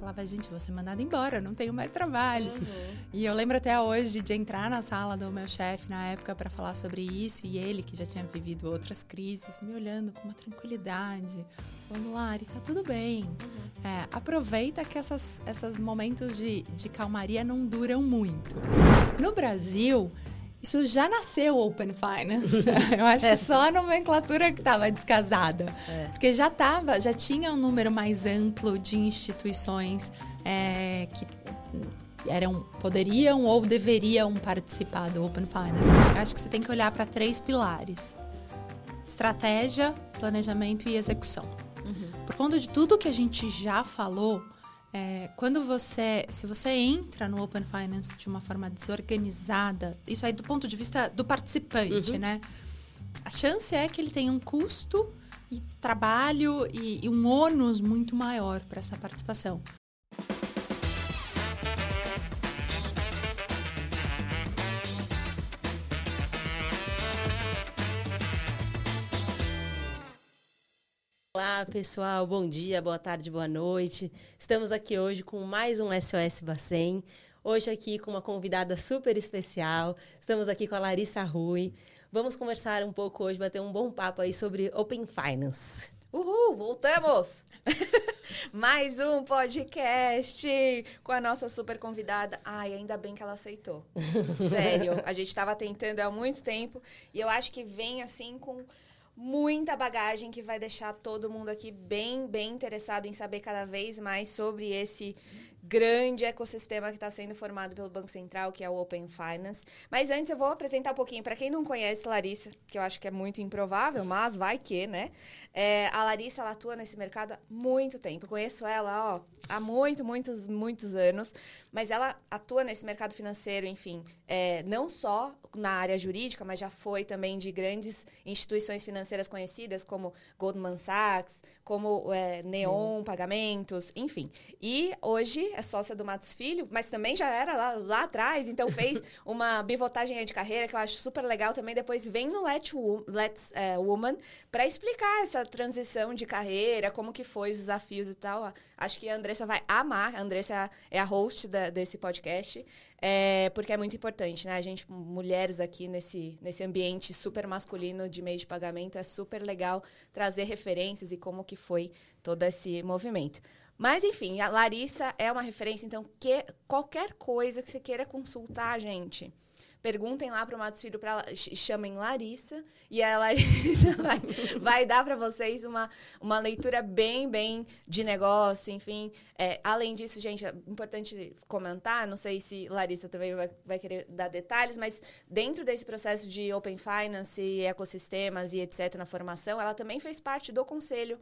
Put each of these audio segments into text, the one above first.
falava, gente, vou ser mandada embora, não tenho mais trabalho. E eu lembro até hoje de entrar na sala do meu chefe na época para falar sobre isso, e ele, que já tinha vivido outras crises, me olhando com uma tranquilidade, falando, Lari, tá tudo bem. Aproveita que esses momentos de calmaria não duram muito. No Brasil, isso já nasceu o Open Finance. Eu acho que só a nomenclatura que estava descasada. Porque já tinha um número mais amplo de instituições que poderiam ou deveriam participar do Open Finance. Eu acho que você tem que olhar para 3 pilares: estratégia, planejamento e execução. Por conta de tudo que a gente já falou, se você entra no Open Finance de uma forma desorganizada, isso aí do ponto de vista do participante, né? A chance é que ele tenha um custo e trabalho e um ônus muito maior para essa participação. Olá, pessoal. Bom dia, boa tarde, boa noite. Estamos aqui hoje com mais um SOS Bacen. Hoje aqui com uma convidada super especial. Estamos aqui com a Larissa Rui. Vamos conversar um pouco hoje, bater um bom papo aí sobre Open Finance. Uhul, voltamos! Mais um podcast com a nossa super convidada. Ai, ainda bem que ela aceitou. Sério, a gente estava tentando há muito tempo e eu acho que vem assim com muita bagagem que vai deixar todo mundo aqui bem interessado em saber cada vez mais sobre esse grande ecossistema que está sendo formado pelo Banco Central, que é o Open Finance. Mas antes eu vou apresentar um pouquinho, para quem não conhece Larissa, que eu acho que é muito improvável, mas vai que, né? A Larissa, ela atua nesse mercado há muito tempo. Eu conheço ela, há muitos anos, mas ela atua nesse mercado financeiro, enfim, não só na área jurídica, mas já foi também de grandes instituições financeiras conhecidas, como Goldman Sachs, como Neon Pagamentos, enfim. E hoje é sócia do Matos Filho, mas também já era lá atrás, então fez uma pivotagem aí de carreira que eu acho super legal também. Depois vem no Let's Woman para explicar essa transição de carreira, como que foi os desafios e tal. Acho que a Andressa vai amar. A Andressa é a host desse podcast, porque é muito importante, né? A gente, mulheres aqui nesse ambiente super masculino de meio de pagamento, é super legal trazer referências e como que foi todo esse movimento. Mas, enfim, a Larissa é uma referência, então, qualquer coisa que você queira consultar, gente, perguntem lá para o Matos Filho, chamem Larissa, e a Larissa vai dar para vocês uma leitura bem de negócio, enfim. Além disso, gente, é importante comentar, não sei se Larissa também vai querer dar detalhes, mas dentro desse processo de Open Finance, ecossistemas e etc. na formação, ela também fez parte do conselho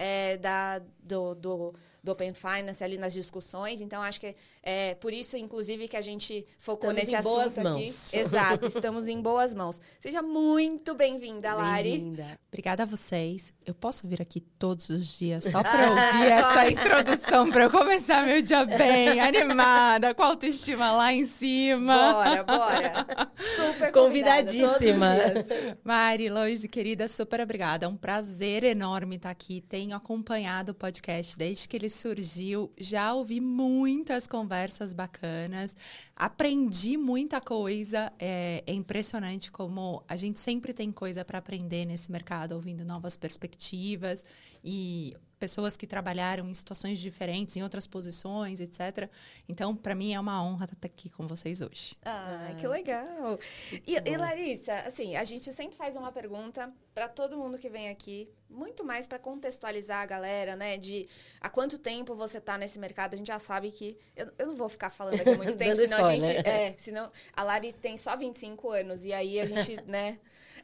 do Open Finance ali nas discussões, então acho que é por isso, inclusive, que a gente focou nesse assunto aqui. Exato, estamos em boas mãos. Seja muito bem-vinda, Lari. Bem-vinda. Obrigada a vocês. Eu posso vir aqui todos os dias só para ouvir essa introdução, para eu começar meu dia bem, animada, com a autoestima lá em cima. Bora. Super convidadíssima. Mari, Loise, querida, super obrigada. É um prazer enorme estar aqui. Tenho acompanhado o podcast desde que ele surgiu. Já ouvi muitas conversas bacanas. Aprendi muita coisa. É impressionante como a gente sempre tem coisa para aprender nesse mercado, ouvindo novas perspectivas e pessoas que trabalharam em situações diferentes, em outras posições, etc. Então, para mim, é uma honra estar aqui com vocês hoje. Que legal! E Larissa, assim, a gente sempre faz uma pergunta para todo mundo que vem aqui, muito mais para contextualizar a galera, né? De há quanto tempo você está nesse mercado. A gente já sabe que... Eu não vou ficar falando aqui muito tempo, senão a gente... senão a Lari tem só 25 anos, e aí a gente, né...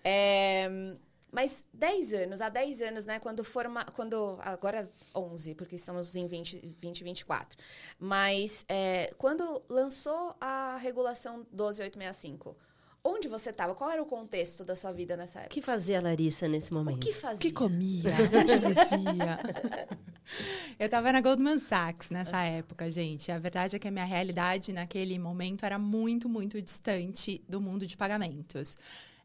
Mas há 10 anos, né, agora 11, porque estamos em 2024, mas quando lançou a regulação 12865, onde você estava? Qual era o contexto da sua vida nessa época? O que fazia a Larissa nesse momento? O que fazia? O que comia? Onde vivia? Eu estava na Goldman Sachs nessa época, gente. A verdade é que a minha realidade naquele momento era muito distante do mundo de pagamentos.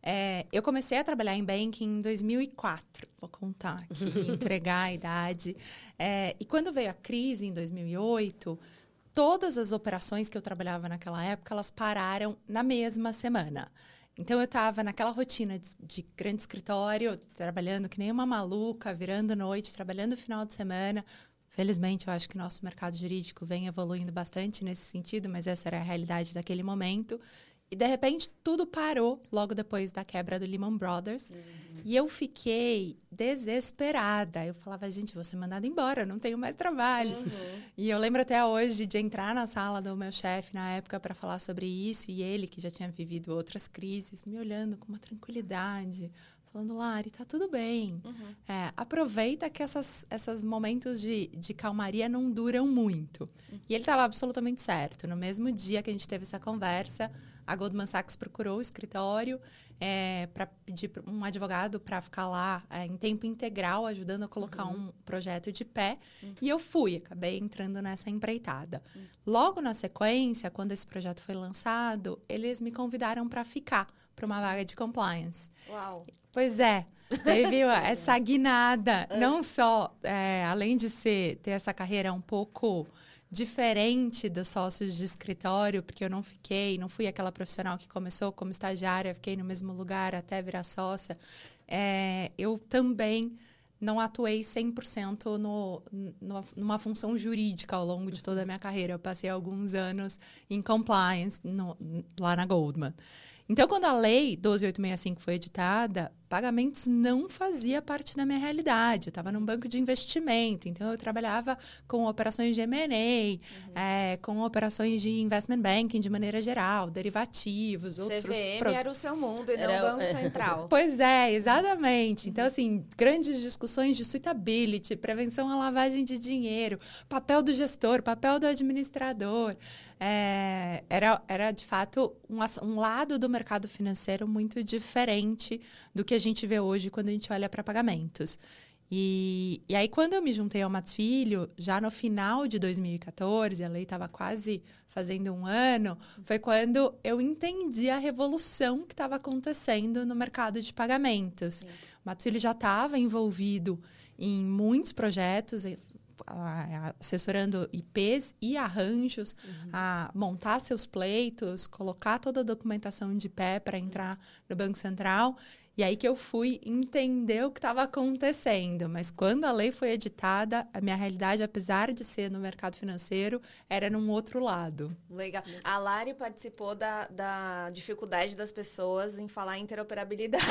Eu comecei a trabalhar em banking em 2004. Vou contar aqui, entregar a idade. E quando veio a crise, em 2008, todas as operações que eu trabalhava naquela época, elas pararam na mesma semana. Então, eu estava naquela rotina de grande escritório, trabalhando que nem uma maluca, virando noite, trabalhando final de semana. Felizmente, eu acho que nosso mercado jurídico vem evoluindo bastante nesse sentido, mas essa era a realidade daquele momento. E, de repente, tudo parou logo depois da quebra do Lehman Brothers. E eu fiquei desesperada. Eu falava, gente, vou ser mandada embora, não tenho mais trabalho. E eu lembro até hoje de entrar na sala do meu chefe na época para falar sobre isso. E ele, que já tinha vivido outras crises, me olhando com uma tranquilidade, falando, Lari, tá tudo bem. Aproveita que esses momentos de calmaria não duram muito. E ele estava absolutamente certo. No mesmo dia que a gente teve essa conversa, a Goldman Sachs procurou o escritório para pedir um advogado para ficar lá em tempo integral, ajudando a colocar um projeto de pé. E eu acabei entrando nessa empreitada. Logo na sequência, quando esse projeto foi lançado, eles me convidaram para ficar para uma vaga de compliance. Uau! Pois é, teve essa guinada, não só, além de ter essa carreira um pouco diferente dos sócios de escritório, porque eu não fui aquela profissional que começou como estagiária, fiquei no mesmo lugar até virar sócia. Eu também não atuei 100% numa função jurídica ao longo de toda a minha carreira. Eu passei alguns anos em compliance lá na Goldman. Então, quando a Lei 12.865 foi editada, pagamentos não fazia parte da minha realidade. Eu estava num banco de investimento, então eu trabalhava com operações de M&A, com operações de investment banking de maneira geral, derivativos, outros... CVM era o seu mundo e não o Banco Central. Pois é, exatamente. Então, assim, grandes discussões de suitability, prevenção à lavagem de dinheiro, papel do gestor, papel do administrador. Era, de fato, um lado do mercado financeiro muito diferente do que a gente vê hoje quando a gente olha para pagamentos. E aí, quando eu me juntei ao Matos Filho, já no final de 2014, a lei estava quase fazendo um ano, foi quando eu entendi a revolução que estava acontecendo no mercado de pagamentos. Sim. O Matos Filho já estava envolvido em muitos projetos, assessorando IPs e arranjos, a montar seus pleitos, colocar toda a documentação de pé para entrar no Banco Central. E aí que eu fui entender o que estava acontecendo. Mas quando a lei foi editada, a minha realidade, apesar de ser no mercado financeiro, era num outro lado. Legal. A Lari participou da dificuldade das pessoas em falar interoperabilidade.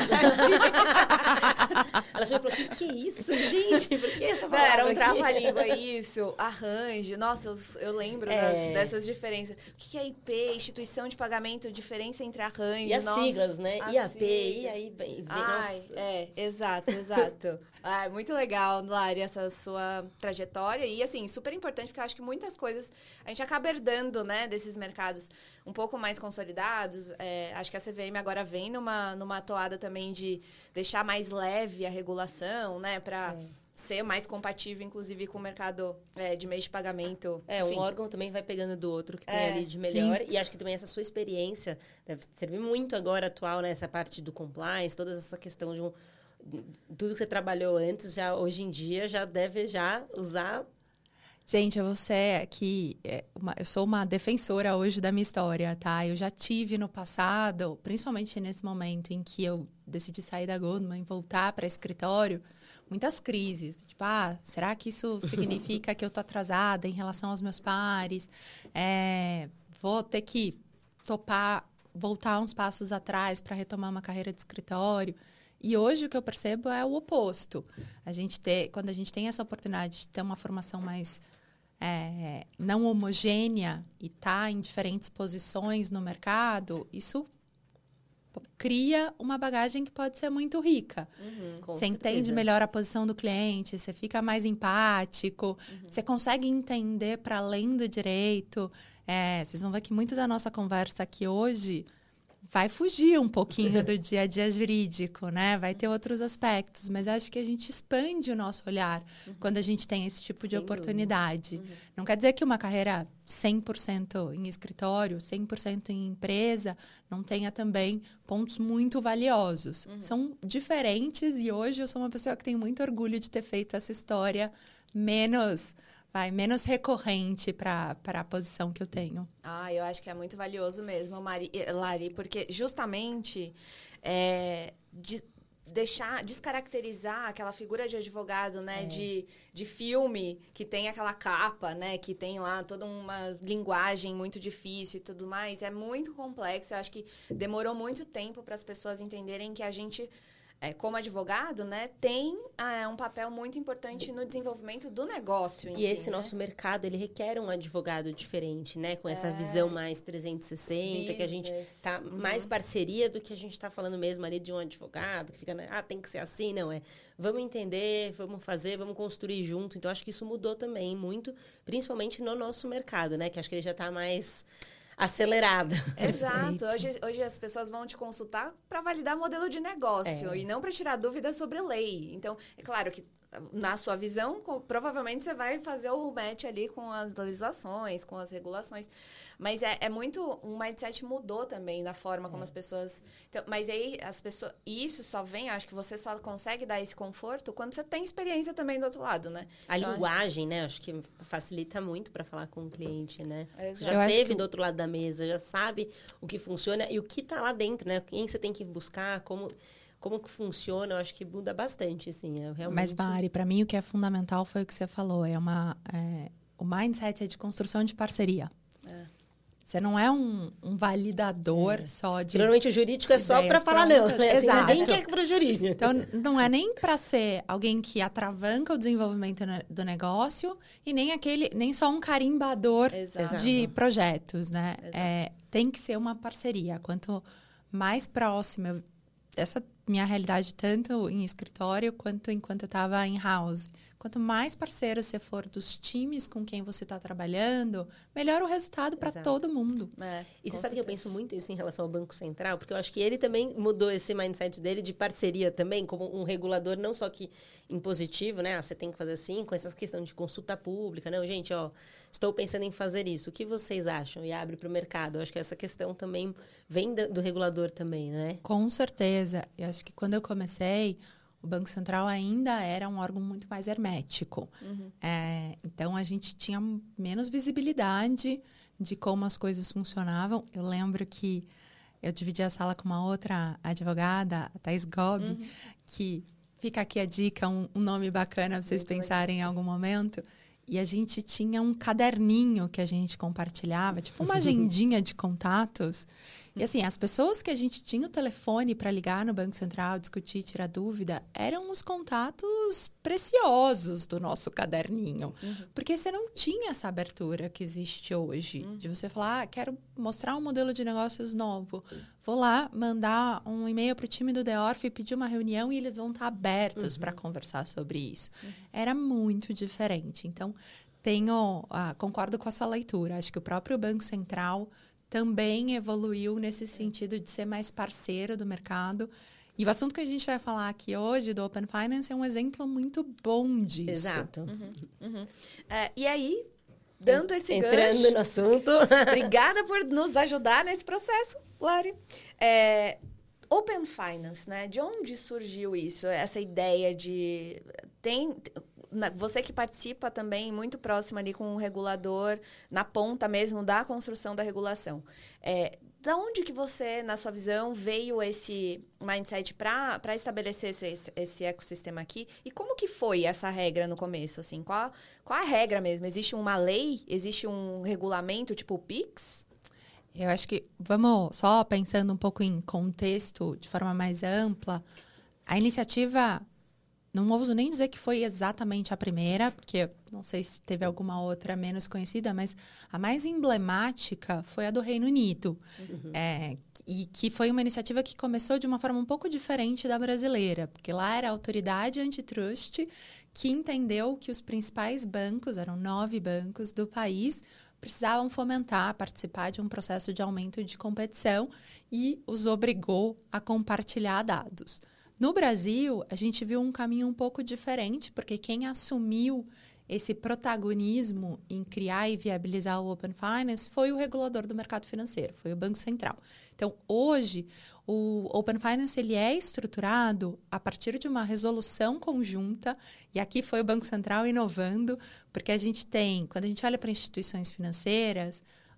Ela chegou e falou, que é isso, gente? Por que essa palavra era um aqui? trava-língua, isso. Arranjo. Nossa, eu lembro dessas diferenças. O que é IP? Instituição de pagamento, diferença entre arranjo. E as siglas, né? IAP, e aí... Exato. Muito legal, Lari, essa sua trajetória. E, assim, super importante, porque eu acho que muitas coisas a gente acaba herdando, né, desses mercados um pouco mais consolidados. Acho que a CVM agora vem numa toada também de deixar mais leve a regulação, né, para ser mais compatível, inclusive, com o mercado de meios de pagamento. Um órgão também vai pegando do outro que tem ali de melhor. Sim. E acho que também essa sua experiência deve servir muito agora, atual, né? Essa parte do compliance, toda essa questão de tudo que você trabalhou antes, já hoje em dia, já deve usar... Gente, você aqui, eu sou uma defensora hoje da minha história, tá? Eu já tive no passado, principalmente nesse momento em que eu decidi sair da Goldman e voltar para escritório, muitas crises. Tipo, será que isso significa que eu tô atrasada em relação aos meus pares? Vou ter que topar, voltar uns passos atrás para retomar uma carreira de escritório. E hoje o que eu percebo é o oposto. Quando a gente tem essa oportunidade de ter uma formação mais não homogênea e tá em diferentes posições no mercado, isso cria uma bagagem que pode ser muito rica. Você entende melhor a posição do cliente, você fica mais empático, você consegue entender para além do direito. Vocês vão ver que muito da nossa conversa aqui hoje vai fugir um pouquinho do dia a dia jurídico, né? Vai ter outros aspectos, mas acho que a gente expande o nosso olhar quando a gente tem esse tipo de oportunidade. Não quer dizer que uma carreira 100% em escritório, 100% em empresa, não tenha também pontos muito valiosos. São diferentes e hoje eu sou uma pessoa que tem muito orgulho de ter feito essa história menos recorrente para a posição que eu tenho. Eu acho que é muito valioso mesmo, Lari, porque justamente descaracterizar aquela figura de advogado, né, de filme, que tem aquela capa, né, que tem lá toda uma linguagem muito difícil e tudo mais, é muito complexo. Eu acho que demorou muito tempo para as pessoas entenderem que a gente, como advogado, né, tem um papel muito importante no desenvolvimento do negócio em si. E esse nosso mercado, ele requer um advogado diferente, né? Com essa visão mais 360, que a gente tá mais parceria do que a gente está falando mesmo ali de um advogado, que fica, tem que ser assim, não é? Vamos entender, vamos fazer, vamos construir junto. Então, acho que isso mudou também muito, principalmente no nosso mercado, né? Que acho que ele já está mais acelerado. Exato. Hoje as pessoas vão te consultar para validar modelo de negócio e não para tirar dúvidas sobre lei. Então, é claro que na sua visão, provavelmente você vai fazer o match ali com as legislações, com as regulações. Mas é muito... O mindset mudou também na forma como as pessoas... Então, mas aí, as pessoas... Isso só vem... Acho que você só consegue dar esse conforto quando você tem experiência também do outro lado, né? A linguagem, né? Acho que facilita muito para falar com o cliente, né? Exato. Você já esteve do outro lado da mesa, já sabe o que funciona e o que está lá dentro, né? Quem você tem que buscar, como que funciona, eu acho que muda bastante, assim, realmente... Mas, Mari, para mim o que é fundamental foi o que você falou, o mindset é de construção de parceria. Você não é um validador só de... Normalmente o jurídico é só para falar não, né? Assim, ninguém quer para o jurídico. Então, não é nem para ser alguém que atravanca o desenvolvimento do negócio e nem só um carimbador de projetos, né? Tem que ser uma parceria. Quanto mais próxima... Essa minha realidade, tanto em escritório quanto enquanto eu estava em house. Quanto mais parceiro você for dos times com quem você está trabalhando, melhor o resultado para todo mundo. E você sabe que eu penso muito isso em relação ao Banco Central, porque eu acho que ele também mudou esse mindset dele de parceria também, como um regulador, não só que impositivo, né? Você tem que fazer assim, com essa questão de consulta pública. Não, gente, estou pensando em fazer isso. O que vocês acham? E abre para o mercado. Eu acho que essa questão também vem do regulador também, né? Com certeza. Eu acho que quando eu comecei, o Banco Central ainda era um órgão muito mais hermético. Então, a gente tinha menos visibilidade de como as coisas funcionavam. Eu lembro que eu dividi a sala com uma outra advogada, a Thais Gobi, que fica aqui a dica, um nome bacana para vocês pensarem em algum momento. E a gente tinha um caderninho que a gente compartilhava, tipo uma agendinha de contatos. E assim, as pessoas que a gente tinha o telefone para ligar no Banco Central, discutir, tirar dúvida, eram os contatos preciosos do nosso caderninho. Porque você não tinha essa abertura que existe hoje. De você falar, quero mostrar um modelo de negócios novo. Vou lá mandar um e-mail para o time do DEORF e pedir uma reunião e eles vão estar abertos para conversar sobre isso. Era muito diferente. Então, concordo com a sua leitura. Acho que o próprio Banco Central também evoluiu nesse sentido de ser mais parceiro do mercado. E o assunto que a gente vai falar aqui hoje, do Open Finance, é um exemplo muito bom disso. Exato. E aí, dando esse Entrando gancho... no assunto. Obrigada por nos ajudar nesse processo, Lari. Open Finance, né? De onde surgiu isso? Essa ideia de... Você que participa também muito próximo ali com o regulador, na ponta mesmo da construção da regulação. Da onde que você, na sua visão, veio esse mindset para estabelecer esse ecossistema aqui? E como que foi essa regra no começo? Assim, qual a regra mesmo? Existe uma lei? Existe um regulamento tipo o PIX? Eu acho que, vamos só pensando um pouco em contexto de forma mais ampla, a iniciativa... Não ouso nem dizer que foi exatamente a primeira, porque não sei se teve alguma outra menos conhecida, mas a mais emblemática foi a do Reino Unido. E que foi uma iniciativa que começou de uma forma um pouco diferente da brasileira, porque lá era a autoridade antitrust que entendeu que os principais bancos, eram 9 bancos do país, precisavam fomentar, participar de um processo de aumento de competição e os obrigou a compartilhar dados. No Brasil, a gente viu um caminho um pouco diferente, porque quem assumiu esse protagonismo em criar e viabilizar o Open Finance foi o regulador do mercado financeiro, foi o Banco Central. Então, hoje, o Open Finance ele é estruturado a partir de uma resolução conjunta, e aqui foi o Banco Central inovando, porque a gente tem, quando a gente olha para instituições financeiras,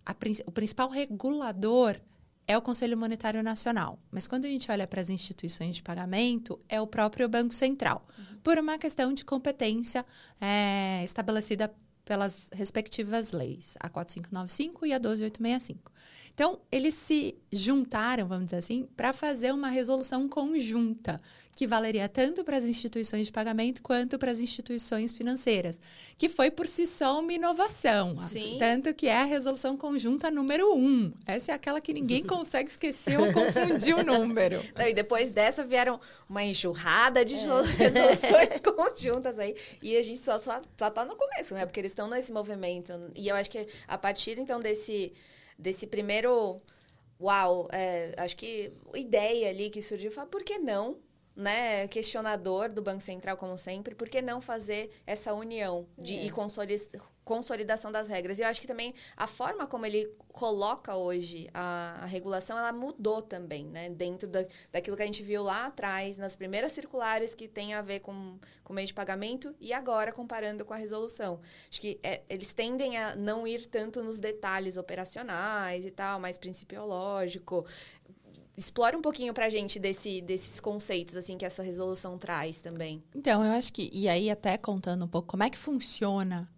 o principal regulador é o Conselho Monetário Nacional. Mas quando a gente olha para as instituições de pagamento, é o próprio Banco Central, por uma questão de competência estabelecida pelas respectivas leis, a 4595 e a 12865. Então, eles se juntaram, vamos dizer assim, para fazer uma resolução conjunta, que valeria tanto para as instituições de pagamento quanto para as instituições financeiras, que foi por si só uma inovação. Sim. Tanto que é a resolução conjunta número 1. Essa é aquela que ninguém consegue esquecer ou confundir o número. Não, e depois dessa vieram uma enxurrada de resoluções conjuntas aí. E a gente só tá no começo, né? Porque eles estão nesse movimento. E eu acho que a partir, então, desse primeiro... Uau! Acho que a ideia ali que surgiu, foi, por que não? Né, questionador do Banco Central, como sempre, por que não fazer essa união e consolidação das regras? E eu acho que também a forma como ele coloca hoje a regulação, ela mudou também, né? Dentro daquilo que a gente viu lá atrás, nas primeiras circulares que tem a ver com meio de pagamento e agora comparando com a resolução. Acho que eles tendem a não ir tanto nos detalhes operacionais e tal, mais principiológico. Explora um pouquinho pra gente desses conceitos assim que essa resolução traz também. Então, eu acho que, e aí até contando um pouco como é que funciona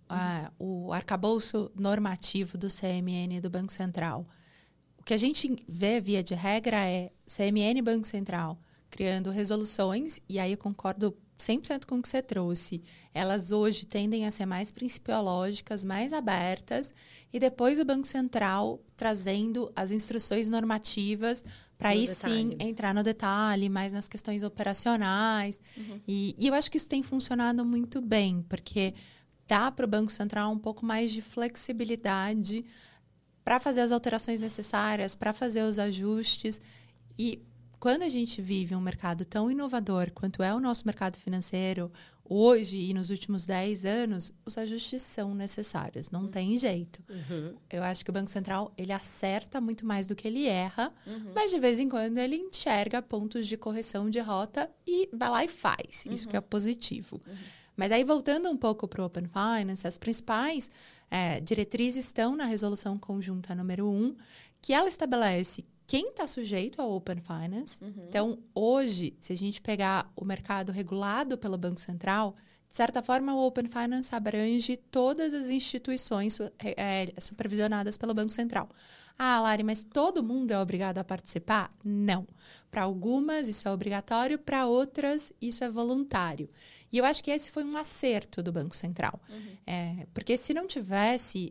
o arcabouço normativo do CMN do Banco Central. O que a gente vê, via de regra, é CMN e Banco Central criando resoluções, e aí eu concordo 100% com o que você trouxe. Elas hoje tendem a ser mais principiológicas, mais abertas, e depois o Banco Central trazendo as instruções normativas para aí sim entrar no detalhe, mais nas questões operacionais. E eu acho que isso tem funcionado muito bem, porque dá para o Banco Central um pouco mais de flexibilidade para fazer as alterações necessárias, para fazer os ajustes. E quando a gente vive um mercado tão inovador quanto é o nosso mercado financeiro, hoje e nos últimos 10 anos, os ajustes são necessários, não tem jeito. Eu acho que o Banco Central, ele acerta muito mais do que ele erra, mas de vez em quando ele enxerga pontos de correção de rota e vai lá e faz. Isso que é positivo. Mas aí, voltando um pouco para o Open Finance, as principais diretrizes estão na resolução conjunta número 1, que ela estabelece quem está sujeito ao Open Finance. Então, hoje, se a gente pegar o mercado regulado pelo Banco Central, de certa forma, o Open Finance abrange todas as instituições supervisionadas pelo Banco Central. Ah, Lari, mas todo mundo é obrigado a participar? Não. Para algumas, isso é obrigatório, para outras, isso é voluntário. E eu acho que esse foi um acerto do Banco Central. Porque se não tivesse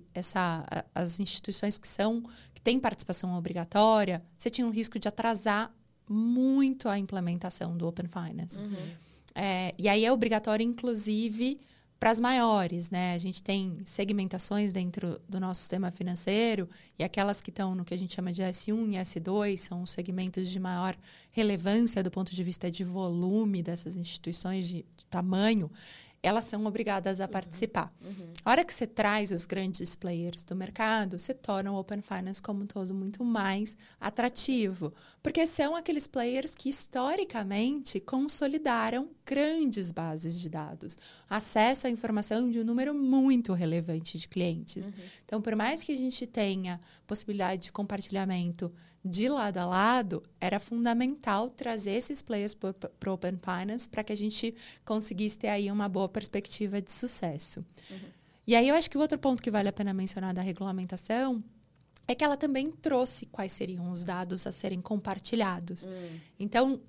as instituições que têm participação obrigatória, você tinha um risco de atrasar muito a implementação do Open Finance. E aí é obrigatório, inclusive, para as maiores, né? A gente tem segmentações dentro do nosso sistema financeiro, e aquelas que estão no que a gente chama de S1 e S2 são os segmentos de maior relevância do ponto de vista de volume dessas instituições de tamanho, elas são obrigadas a participar. A hora que você traz os grandes players do mercado, você torna o Open Finance como um todo muito mais atrativo. Porque são aqueles players que, historicamente, consolidaram grandes bases de dados. Acesso à informação de um número muito relevante de clientes. Então, por mais que a gente tenha possibilidade de compartilhamento de lado a lado, era fundamental trazer esses players para o Open Finance para que a gente conseguisse ter aí uma boa perspectiva de sucesso. E aí eu acho que o outro ponto que vale a pena mencionar da regulamentação é que ela também trouxe quais seriam os dados a serem compartilhados. Então,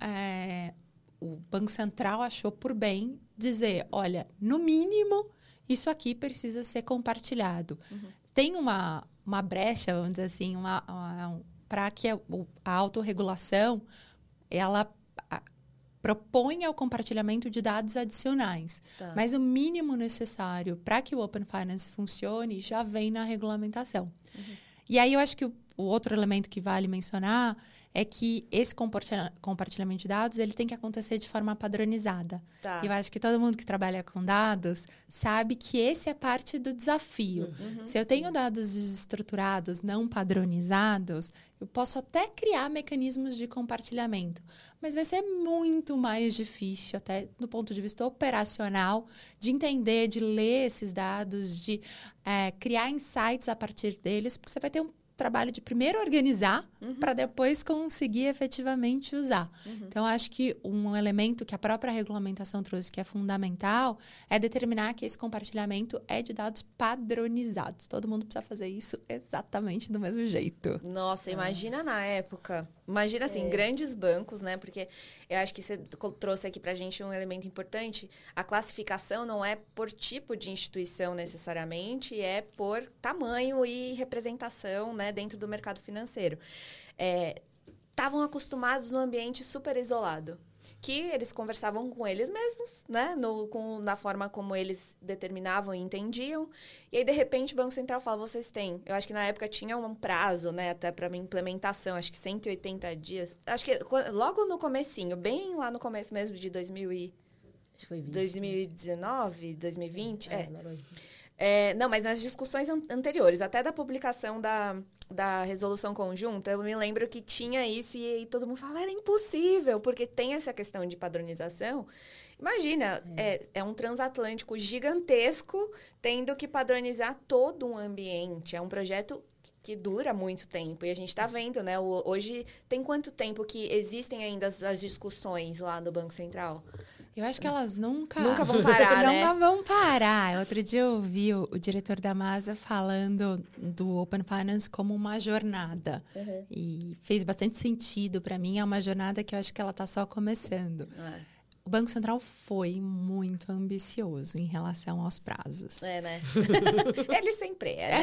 o Banco Central achou por bem dizer, olha, no mínimo, isso aqui precisa ser compartilhado. Tem uma brecha, vamos dizer assim, para que a autorregulação ela proponha o compartilhamento de dados adicionais. Tá. Mas o mínimo necessário para que o Open Finance funcione já vem na regulamentação. E aí eu acho que o outro elemento que vale mencionar é que esse compartilhamento de dados ele tem que acontecer de forma padronizada. Tá. E eu acho que todo mundo que trabalha com dados sabe que esse é parte do desafio. Se eu tenho dados desestruturados, não padronizados, eu posso até criar mecanismos de compartilhamento. Mas vai ser muito mais difícil, até do ponto de vista operacional, de entender, de ler esses dados, de criar insights a partir deles, porque você vai ter um trabalho de primeiro organizar para depois conseguir efetivamente usar. Então, acho que um elemento que a própria regulamentação trouxe que é fundamental é determinar que esse compartilhamento é de dados padronizados. Todo mundo precisa fazer isso exatamente do mesmo jeito. Nossa, imagina na época. Imagina, assim, grandes bancos, né? Porque eu acho que você trouxe aqui pra gente um elemento importante. A classificação não é por tipo de instituição necessariamente, é por tamanho e representação, né, dentro do mercado financeiro. Estavam acostumados num ambiente super isolado, que eles conversavam com eles mesmos, né? Na forma como eles determinavam e entendiam. E aí, de repente, o Banco Central fala, vocês têm... Eu acho que na época tinha um prazo, né? Até para implementação, acho que 180 dias. Acho que logo no comecinho, bem lá no começo mesmo de 2019, 2020. Não, mas nas discussões anteriores, até da publicação da resolução conjunta, eu me lembro que tinha isso e aí todo mundo falava, era impossível, porque tem essa questão de padronização. Imagina, é um transatlântico gigantesco tendo que padronizar todo um ambiente. É um projeto que dura muito tempo. E a gente está vendo, né? Hoje, tem quanto tempo que existem ainda as discussões lá no Banco Central? Eu acho que elas nunca vão parar, né? Nunca vão parar. Outro dia eu ouvi o diretor da Masa falando do Open Finance como uma jornada. E fez bastante sentido para mim. É uma jornada que eu acho que ela está só começando. O Banco Central foi muito ambicioso em relação aos prazos. Né? Ele sempre né?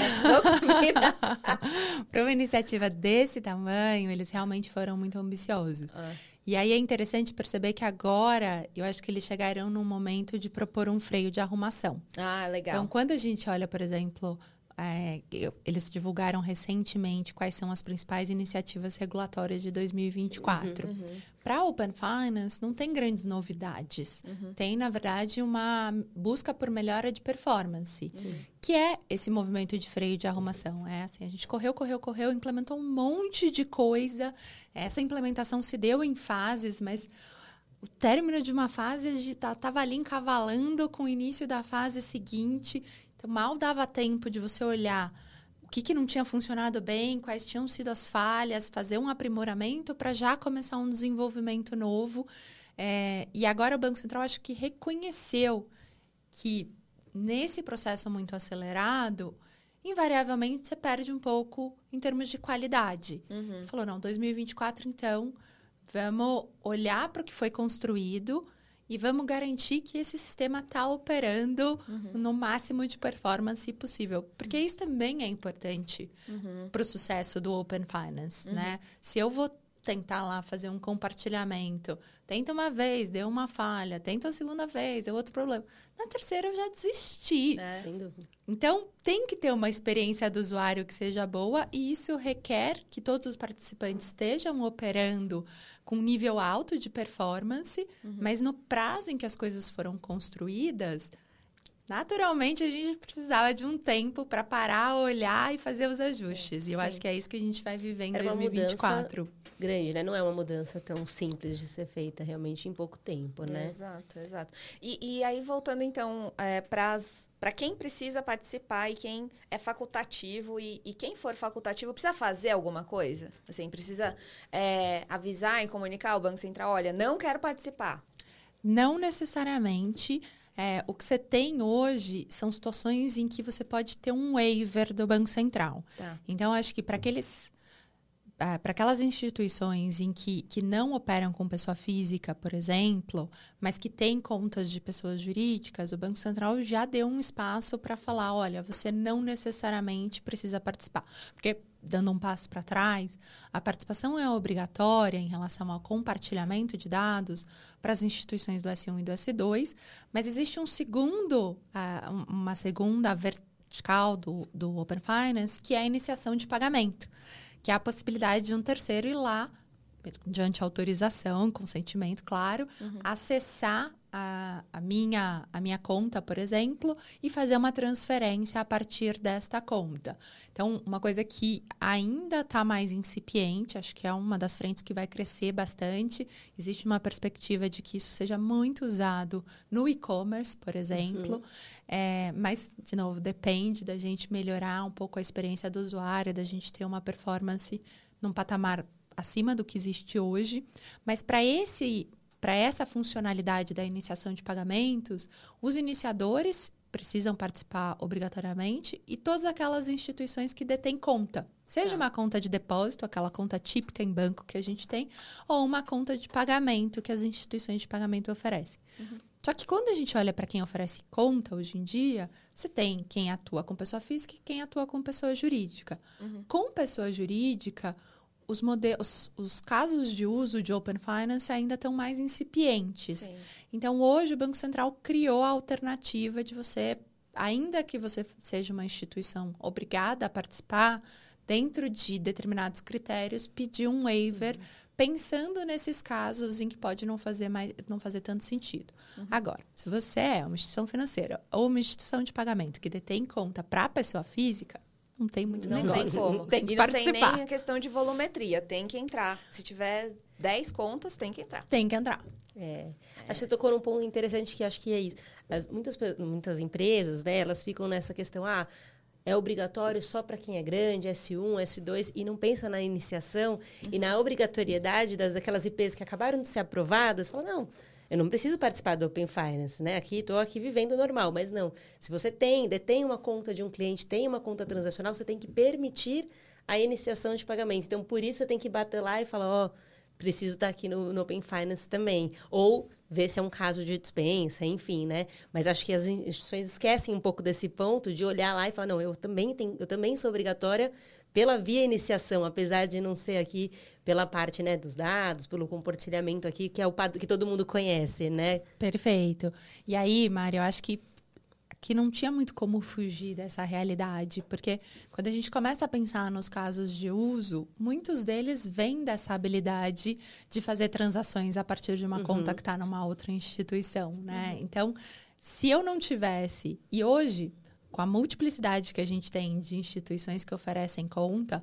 Para uma iniciativa desse tamanho, eles realmente foram muito ambiciosos. E aí é interessante perceber que agora, eu acho que eles chegaram num momento de propor um freio de arrumação. Legal. Então, quando a gente olha, por exemplo, eles divulgaram recentemente quais são as principais iniciativas regulatórias de 2024. Para a Open Finance, não tem grandes novidades. Tem, na verdade, uma busca por melhora de performance, que é esse movimento de freio de arrumação. Assim, a gente correu, implementou um monte de coisa. Essa implementação se deu em fases, mas o término de uma fase, a gente estava ali encavalando com o início da fase seguinte. Então, mal dava tempo de você olhar o que não tinha funcionado bem, quais tinham sido as falhas, fazer um aprimoramento para já começar um desenvolvimento novo. E agora o Banco Central acho que reconheceu que nesse processo muito acelerado, invariavelmente você perde um pouco em termos de qualidade. Falou, não, 2024 então, vamos olhar para o que foi construído e vamos garantir que esse sistema está operando no máximo de performance possível. Porque isso também é importante para o sucesso do Open Finance, né? Se eu vou tentar lá fazer um compartilhamento, tenta uma vez, deu uma falha, tenta a segunda vez, deu outro problema. Na terceira eu já desisti. Sem dúvida. Então, tem que ter uma experiência do usuário que seja boa e isso requer que todos os participantes estejam operando com um nível alto de performance, mas no prazo em que as coisas foram construídas, naturalmente a gente precisava de um tempo para parar, olhar e fazer os ajustes. E eu acho que é isso que a gente vai viver em 2024. Grande, né? Não é uma mudança tão simples de ser feita realmente em pouco tempo, né? Exato. E aí, voltando então para quem precisa participar e quem é facultativo e quem for facultativo precisa fazer alguma coisa? Assim, precisa avisar e comunicar ao Banco Central, olha, não quero participar. Não necessariamente. O que você tem hoje são situações em que você pode ter um waiver do Banco Central. Tá. Então, acho que para aquelas instituições em que não operam com pessoa física, por exemplo, mas que têm contas de pessoas jurídicas, o Banco Central já deu um espaço para falar, olha, você não necessariamente precisa participar. Porque dando um passo para trás, a participação é obrigatória em relação ao compartilhamento de dados para as instituições do S1 e do S2, mas existe uma segunda vertical do Open Finance, que é a iniciação de pagamento, que é a possibilidade de um terceiro ir lá, diante autorização, consentimento, claro, acessar a minha conta, por exemplo, e fazer uma transferência a partir desta conta. Então, uma coisa que ainda está mais incipiente, acho que é uma das frentes que vai crescer bastante. Existe uma perspectiva de que isso seja muito usado no e-commerce, por exemplo. Mas, de novo, depende da gente melhorar um pouco a experiência do usuário, da gente ter uma performance num patamar acima do que existe hoje. Mas para essa funcionalidade da iniciação de pagamentos, os iniciadores precisam participar obrigatoriamente e todas aquelas instituições que detêm conta. Seja uma conta de depósito, aquela conta típica em banco que a gente tem, ou uma conta de pagamento que as instituições de pagamento oferecem. Só que quando a gente olha para quem oferece conta hoje em dia, você tem quem atua com pessoa física e quem atua com pessoa jurídica. Com pessoa jurídica, os casos de uso de Open Finance ainda estão mais incipientes. Sim. Então, hoje, o Banco Central criou a alternativa de você, ainda que você seja uma instituição obrigada a participar, dentro de determinados critérios, pedir um waiver, pensando nesses casos em que pode não fazer tanto sentido. Agora, se você é uma instituição financeira ou uma instituição de pagamento que detém conta para a pessoa física, não tem muito Não negócio. tem como. Tem que e não participar. tem nem a questão de volumetria. Tem que entrar. Se tiver 10 contas, tem que entrar. Tem que entrar. Acho que você tocou num ponto interessante que acho que é isso. Muitas empresas, né, elas ficam nessa questão, é obrigatório só para quem é grande, S1, S2, e não pensa na iniciação e na obrigatoriedade daquelas IPs que acabaram de ser aprovadas. Fala, não, eu não preciso participar do Open Finance, né? Estou aqui vivendo normal, mas não. Se você detém uma conta de um cliente, tem uma conta transacional, você tem que permitir a iniciação de pagamento. Então, por isso, você tem que bater lá e falar, preciso estar aqui no Open Finance também. Ou ver se é um caso de dispensa, enfim, né? Mas acho que as instituições esquecem um pouco desse ponto de olhar lá e falar, não, eu também sou obrigatória pela via iniciação, apesar de não ser aqui pela parte, né, dos dados, pelo compartilhamento aqui, que é o que todo mundo conhece, né? Perfeito. E aí, Mari, eu acho que não tinha muito como fugir dessa realidade, porque quando a gente começa a pensar nos casos de uso, muitos deles vêm dessa habilidade de fazer transações a partir de uma conta que está numa outra instituição, né? Então, se eu não tivesse, e hoje, com a multiplicidade que a gente tem de instituições que oferecem conta,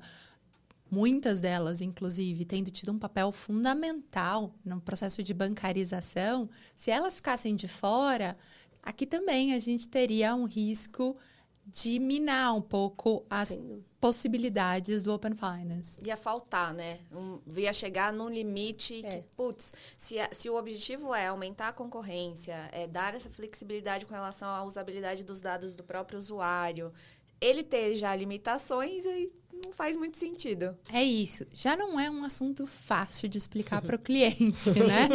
muitas delas, inclusive, tendo tido um papel fundamental no processo de bancarização, se elas ficassem de fora, aqui também a gente teria um risco de minar um pouco as possibilidades do Open Finance. Ia faltar, né? Ia chegar num limite que, putz, se o objetivo é aumentar a concorrência, é dar essa flexibilidade com relação à usabilidade dos dados do próprio usuário, ele ter já limitações, aí não faz muito sentido. É isso. Já não é um assunto fácil de explicar para o cliente, né?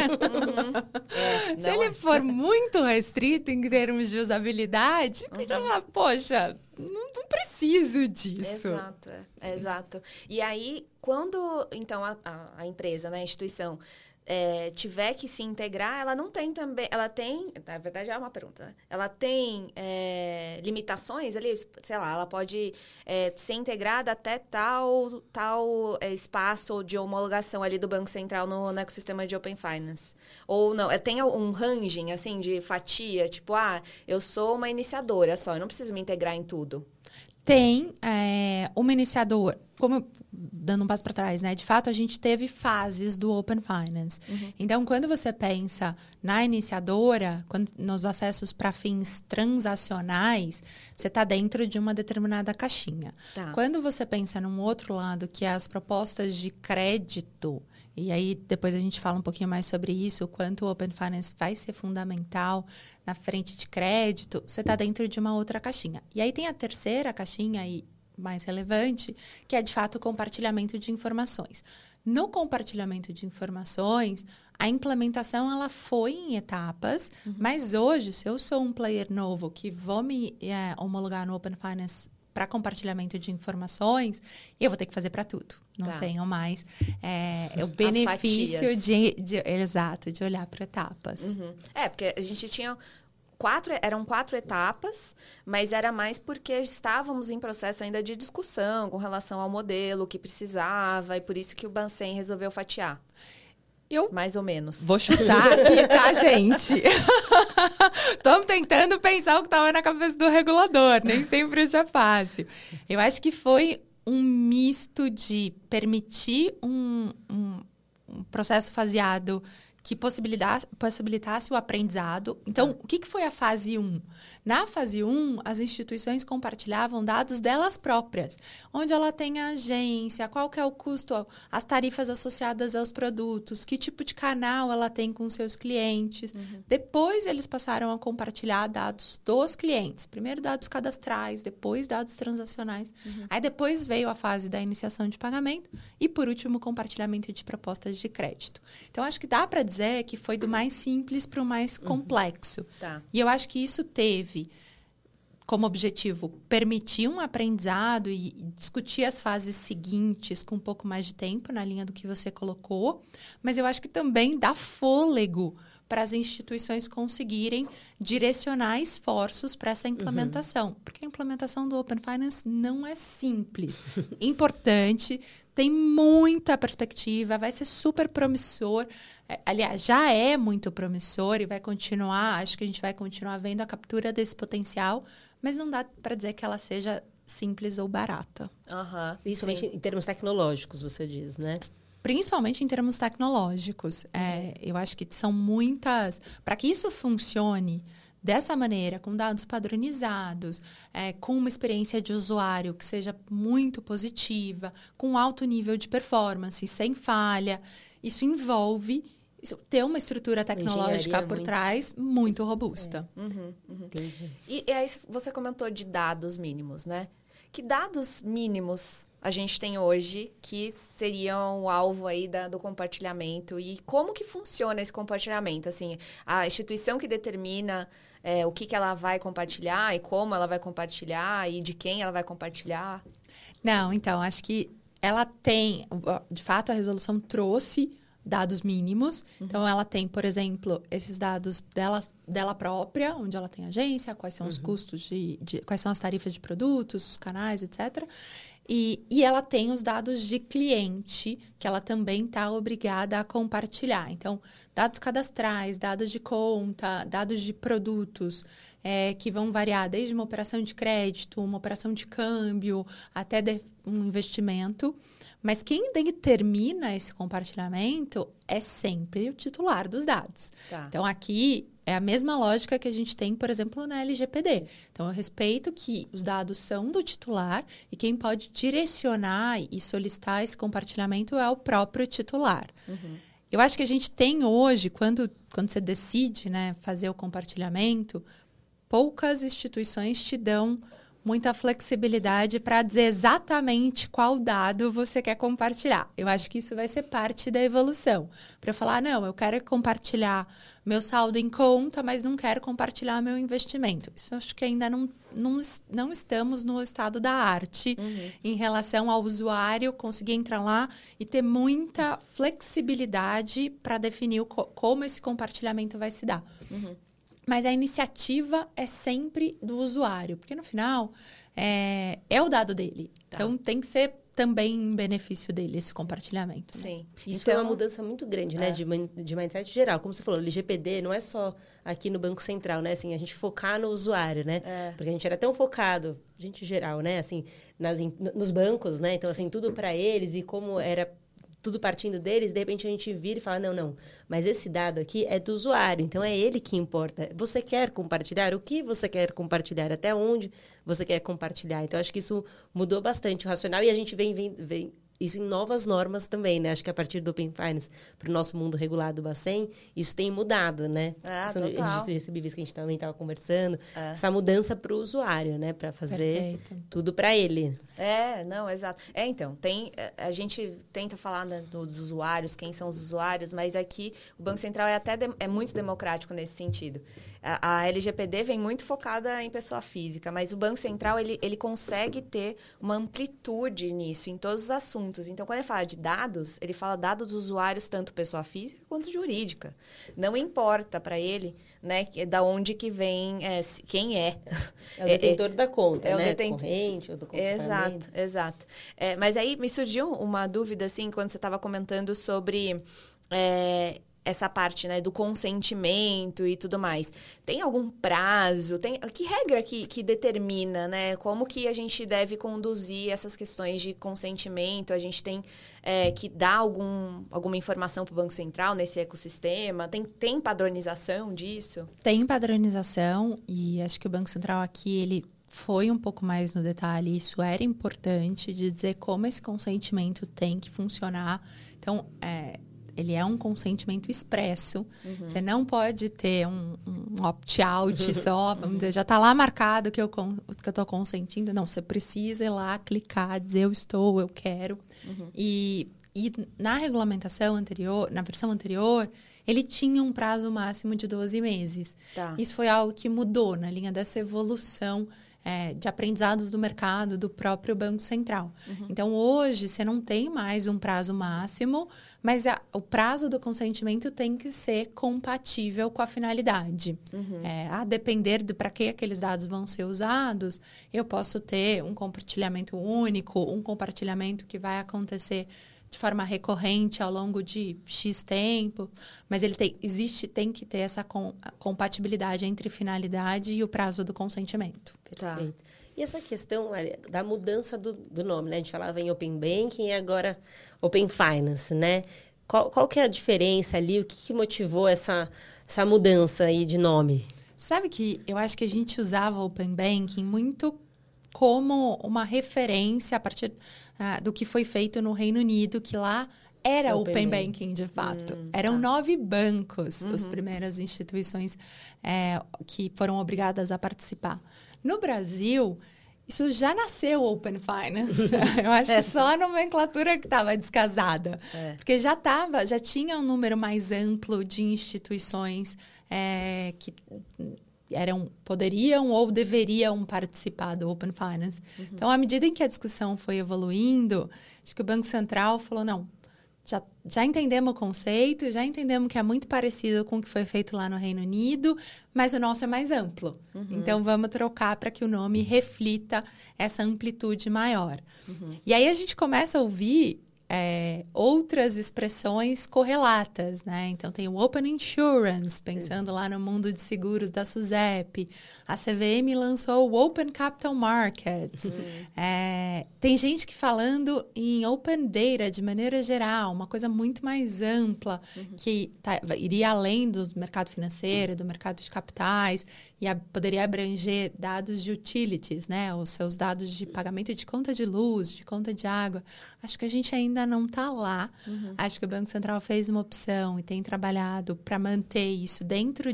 Se ele for muito restrito em termos de usabilidade, já fala, poxa, não preciso disso. Exato. E aí, quando, então, a empresa, né, a instituição, tiver que se integrar, ela não tem também... Ela tem... Na verdade, é uma pergunta. Né? Ela tem limitações ali? Sei lá, ela pode ser integrada até tal espaço de homologação ali do Banco Central no ecossistema de Open Finance. Ou não? Tem um ranging, assim, de fatia? Tipo, eu sou uma iniciadora só. Eu não preciso me integrar em tudo. Tem uma iniciadora, dando um passo para trás, né? De fato, a gente teve fases do Open Finance. Então, quando você pensa na iniciadora, nos acessos para fins transacionais, você está dentro de uma determinada caixinha. Tá. Quando você pensa num outro lado, que é as propostas de crédito, e aí depois a gente fala um pouquinho mais sobre isso, o quanto o Open Finance vai ser fundamental na frente de crédito, você está dentro de uma outra caixinha. E aí tem a terceira caixinha aí, mais relevante, que é, de fato, o compartilhamento de informações. No compartilhamento de informações, a implementação ela foi em etapas, mas hoje, se eu sou um player novo que vou me homologar no Open Finance para compartilhamento de informações, eu vou ter que fazer para tudo. Não tenho mais o benefício de olhar para etapas. Uhum. Porque a gente tinha... Eram 4 etapas, mas era mais porque estávamos em processo ainda de discussão com relação ao modelo que precisava, e por isso que o Bacen resolveu fatiar. Mais ou menos. Vou chutar aqui, tá, gente? Estamos tentando pensar o que estava na cabeça do regulador, nem sempre isso é fácil. Eu acho que foi um misto de permitir um processo faseado que possibilitasse o aprendizado. Então, o que foi a fase 1? Na fase 1, as instituições compartilhavam dados delas próprias. Onde ela tem a agência, qual que é o custo, as tarifas associadas aos produtos, que tipo de canal ela tem com seus clientes. Uhum. Depois, eles passaram a compartilhar dados dos clientes. Primeiro, dados cadastrais, depois, dados transacionais. Uhum. Aí, depois, veio a fase da iniciação de pagamento e, por último, o compartilhamento de propostas de crédito. Então, acho que dá para dizer que foi do mais simples para o mais complexo. Tá. E eu acho que isso teve como objetivo permitir um aprendizado e discutir as fases seguintes com um pouco mais de tempo, na linha do que você colocou, mas eu acho que também dá fôlego para as instituições conseguirem direcionar esforços para essa implementação. Porque a implementação do Open Finance não é simples. Importante, tem muita perspectiva, vai ser super promissor. Aliás, já é muito promissor e vai continuar, acho que a gente vai continuar vendo a captura desse potencial, mas não dá para dizer que ela seja simples ou barata. Principalmente em termos tecnológicos, você diz, né? Principalmente em termos tecnológicos. Eu acho que são muitas... Para que isso funcione dessa maneira, com dados padronizados, com uma experiência de usuário que seja muito positiva, com alto nível de performance, sem falha, isso envolve ter uma estrutura tecnológica por trás muito robusta. E aí você comentou de dados mínimos, né? Que dados mínimos a gente tem hoje que seriam o alvo aí do compartilhamento? E como que funciona esse compartilhamento? Assim, a instituição que determina o que ela vai compartilhar e como ela vai compartilhar e de quem ela vai compartilhar? Não, então, acho que ela tem... De fato, a resolução trouxe dados mínimos. Então, ela tem, por exemplo, esses dados dela própria, onde ela tem agência, quais são os custos, quais são as tarifas de produtos, os canais, etc., E ela tem os dados de cliente, que ela também está obrigada a compartilhar. Então, dados cadastrais, dados de conta, dados de produtos, que vão variar desde uma operação de crédito, uma operação de câmbio, até um investimento. Mas quem determina esse compartilhamento é sempre o titular dos dados. Tá. Então, aqui... É a mesma lógica que a gente tem, por exemplo, na LGPD. Então, eu respeito que os dados são do titular e quem pode direcionar e solicitar esse compartilhamento é o próprio titular. Eu acho que a gente tem hoje, quando você decide, né, fazer o compartilhamento, poucas instituições te dão muita flexibilidade para dizer exatamente qual dado você quer compartilhar. Eu acho que isso vai ser parte da evolução. Para eu falar, não, eu quero compartilhar meu saldo em conta, mas não quero compartilhar meu investimento. Isso eu acho que ainda não estamos no estado da arte em relação ao usuário conseguir entrar lá e ter muita flexibilidade para definir como esse compartilhamento vai se dar. Mas a iniciativa é sempre do usuário, porque no final é o dado dele. Tá. Então tem que ser também em benefício dele esse compartilhamento. Né? Sim. Isso é uma mudança muito grande, né? De mindset geral. Como você falou, o LGPD não é só aqui no Banco Central, né? Assim, a gente focar no usuário, né? Porque a gente era tão focado, gente geral, né? Assim, nos bancos, né? Então, assim, tudo para eles e como era tudo partindo deles, de repente a gente vira e fala, não, mas esse dado aqui é do usuário, então é ele que importa. Você quer compartilhar? O que você quer compartilhar? Até onde você quer compartilhar? Então, acho que isso mudou bastante o racional e a gente vem isso em novas normas também, né? Acho que a partir do Open Finance para o nosso mundo regulado do Bacen, isso tem mudado, né? Total. De recebíveis que a gente também estava conversando. Essa mudança para o usuário, né? Para fazer tudo para ele. Não, exato. Então, a gente tenta falar, né, dos usuários, quem são os usuários, mas aqui o Banco Central é muito democrático nesse sentido. A LGPD vem muito focada em pessoa física, mas o Banco Central, ele consegue ter uma amplitude nisso, em todos os assuntos. Então, quando ele fala de dados, ele fala dados dos usuários, tanto pessoa física quanto jurídica. Não importa para ele, né, da onde que vem, quem é. É o detentor da conta, né? Corrente, ou do comportamento. Exato. Mas aí me surgiu uma dúvida, assim, quando você estava comentando sobre essa parte, né, do consentimento e tudo mais. Tem algum prazo? Que regra que determina, né, como que a gente deve conduzir essas questões de consentimento? A gente tem que dar alguma informação para o Banco Central nesse ecossistema? Tem padronização disso? Tem padronização e acho que o Banco Central aqui, ele foi um pouco mais no detalhe. Isso era importante de dizer como esse consentimento tem que funcionar. Então, ele é um consentimento expresso. Você não pode ter um opt-out só. Vamos dizer, já está lá marcado que eu estou consentindo. Não, você precisa ir lá, clicar, dizer eu quero. E na regulamentação anterior, na versão anterior, ele tinha um prazo máximo de 12 meses. Tá. Isso foi algo que mudou na linha dessa evolução de aprendizados do mercado, do próprio Banco Central. Então, hoje, você não tem mais um prazo máximo, mas o prazo do consentimento tem que ser compatível com a finalidade. A depender para que aqueles dados vão ser usados, eu posso ter um compartilhamento único, um compartilhamento que vai acontecer de forma recorrente ao longo de X tempo, mas ele tem que ter essa compatibilidade entre finalidade e o prazo do consentimento. Perfeito. Tá. E essa questão da mudança do nome, né? A gente falava em Open Banking e agora Open Finance, né? Qual que é a diferença ali? O que motivou essa mudança aí de nome? Sabe que eu acho que a gente usava Open Banking muito como uma referência a partir do que foi feito no Reino Unido, que lá era Open Banking, de fato. Eram 9 bancos, as primeiras instituições que foram obrigadas a participar. No Brasil, isso já nasceu Open Finance. Eu acho que só a nomenclatura que estava descasada. Porque já tinha um número mais amplo de instituições que poderiam ou deveriam participar do Open Finance. Então, à medida em que a discussão foi evoluindo, acho que o Banco Central falou, não, já entendemos o conceito, já entendemos que é muito parecido com o que foi feito lá no Reino Unido, mas o nosso é mais amplo. Então, vamos trocar para que o nome reflita essa amplitude maior. E aí, a gente começa a ouvir outras expressões correlatas, né? Então, tem o Open Insurance, pensando lá no mundo de seguros da SUSEP. A CVM lançou o Open Capital Markets. Tem gente que falando em Open Data de maneira geral, uma coisa muito mais ampla, que iria além do mercado financeiro, do mercado de capitais, e poderia abranger dados de utilities, né? Os seus dados de pagamento de conta de luz, de conta de água. Acho que a gente ainda não está lá. Acho que o Banco Central fez uma opção e tem trabalhado para manter isso dentro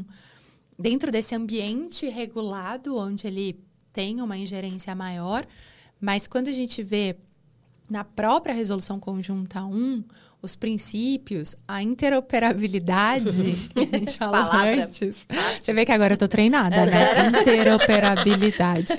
desse ambiente regulado, onde ele tem uma ingerência maior. Mas quando a gente vê na própria Resolução Conjunta 1, os princípios, a interoperabilidade, que a gente falou antes. Você vê que agora eu estou treinada, né? Interoperabilidade.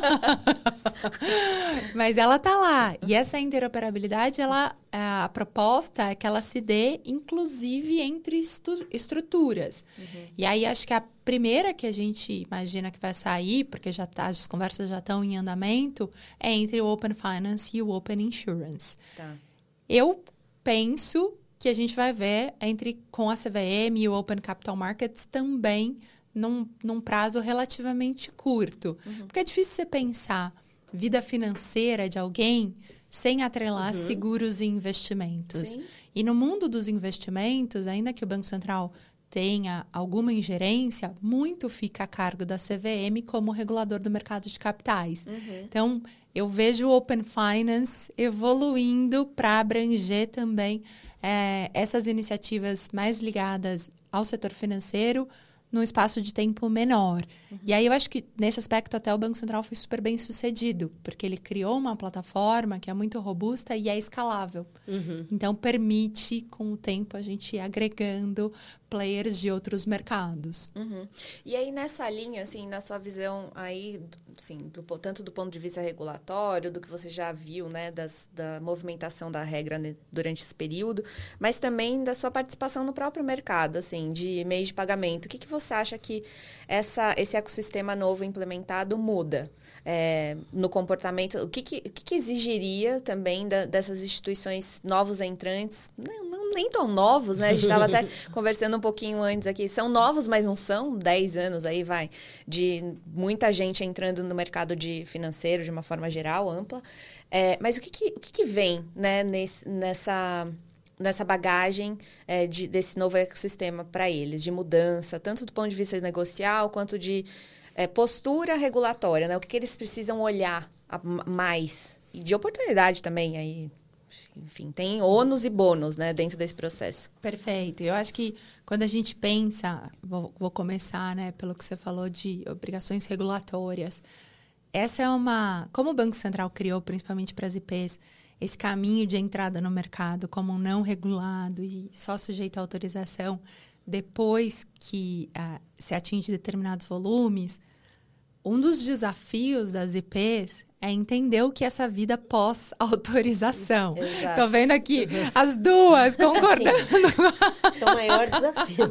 Mas ela está lá. E essa interoperabilidade, a proposta é que ela se dê, inclusive, entre estruturas. E aí, acho que a primeira que a gente imagina que vai sair, porque as conversas já estão em andamento, é entre o Open Finance e o Open Insurance. Tá. Eu penso que a gente vai ver com a CVM e o Open Capital Markets também num prazo relativamente curto. Porque é difícil você pensar vida financeira de alguém sem atrelar seguros e investimentos. Sim. E no mundo dos investimentos, ainda que o Banco Central tenha alguma ingerência, muito fica a cargo da CVM como regulador do mercado de capitais. Então, eu vejo o Open Finance evoluindo para abranger também essas iniciativas mais ligadas ao setor financeiro num espaço de tempo menor. E aí eu acho que, nesse aspecto, até o Banco Central foi super bem sucedido, porque ele criou uma plataforma que é muito robusta e é escalável. Então, permite, com o tempo, a gente ir agregando players de outros mercados. E aí, nessa linha, assim, na sua visão aí, assim, tanto do ponto de vista regulatório, do que você já viu, né, da movimentação da regra durante esse período, mas também da sua participação no próprio mercado, assim, de meios de pagamento. O que você acha que esse ecossistema novo implementado muda no comportamento? O que exigiria também dessas instituições novos entrantes? Nem tão novos, né? A gente estava até conversando um pouquinho antes aqui. São novos, mas não são 10 anos aí, de muita gente entrando no mercado financeiro de uma forma geral, ampla. Mas o que vem, né, nessa bagagem desse novo ecossistema para eles, de mudança, tanto do ponto de vista negocial, quanto de postura regulatória, né? O que eles precisam olhar mais? E de oportunidade também, aí, enfim, tem ônus e bônus, né, dentro desse processo. Perfeito. Eu acho que quando a gente pensa, vou começar, né, pelo que você falou de obrigações regulatórias, essa é como o Banco Central criou, principalmente para as IPs, esse caminho de entrada no mercado como um não regulado e só sujeito à autorização depois que se atinge determinados volumes, um dos desafios das IPs é entender o que é essa vida pós-autorização. Estou vendo aqui as duas concordando. Acho que é o maior desafio.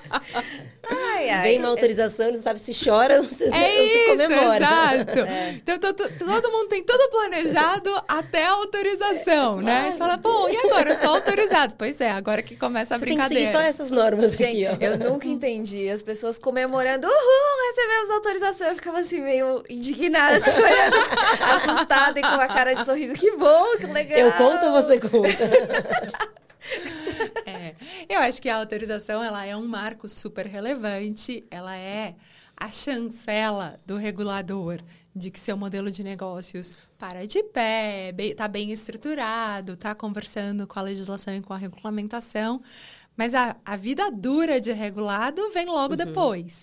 Vem uma autorização, ele não sabe se chora ou se comemora. Exato. Então, todo mundo tem tudo planejado até a autorização, né? Você fala, bom, e agora? Eu sou autorizado. Pois é, agora que começa a brincadeira. Tem que seguir só essas normas. Gente, aqui, ó. Eu nunca entendi as pessoas comemorando, recebemos autorização. Eu ficava assim, meio indignada, assim, olhando, assustada e com a cara de sorriso. Que bom, que legal. Eu conto ou você conta? Eu acho que a autorização ela é um marco super relevante, ela é a chancela do regulador de que seu modelo de negócios para de pé, está bem estruturado, está conversando com a legislação e com a regulamentação, mas a vida dura de regulado vem logo depois.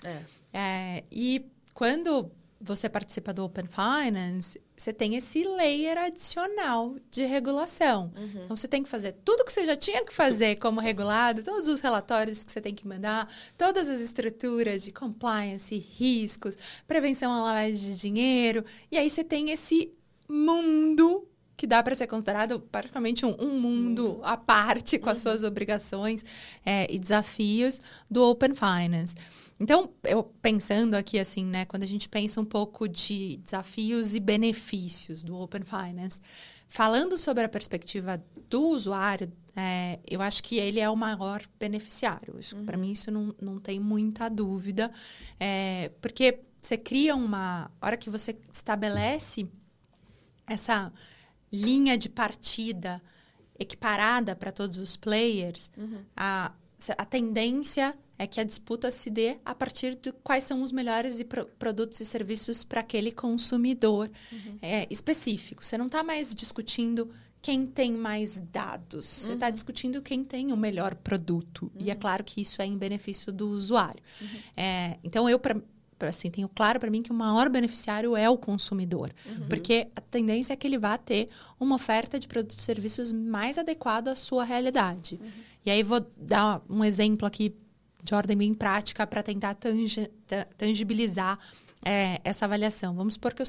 E quando você participa do Open Finance, você tem esse layer adicional de regulação. Então, você tem que fazer tudo que você já tinha que fazer como regulado, todos os relatórios que você tem que mandar, todas as estruturas de compliance, riscos, prevenção à lavagem de dinheiro. E aí, você tem esse mundo que dá para ser considerado praticamente um mundo à parte com as suas obrigações e desafios do Open Finance. Então, eu pensando aqui, assim, né, quando a gente pensa um pouco de desafios e benefícios do Open Finance, falando sobre a perspectiva do usuário, eu acho que ele é o maior beneficiário. Para mim, isso não tem muita dúvida, porque você cria a hora que você estabelece essa linha de partida equiparada para todos os players, a tendência é que a disputa se dê a partir de quais são os melhores produtos e serviços para aquele consumidor específico. Você não está mais discutindo quem tem mais dados. Você está discutindo quem tem o melhor produto. E é claro que isso é em benefício do usuário. Então, assim, tenho claro para mim que o maior beneficiário é o consumidor. Porque a tendência é que ele vá ter uma oferta de produtos e serviços mais adequada à sua realidade. E aí, vou dar um exemplo aqui de ordem bem prática para tentar tangibilizar essa avaliação. Vamos supor que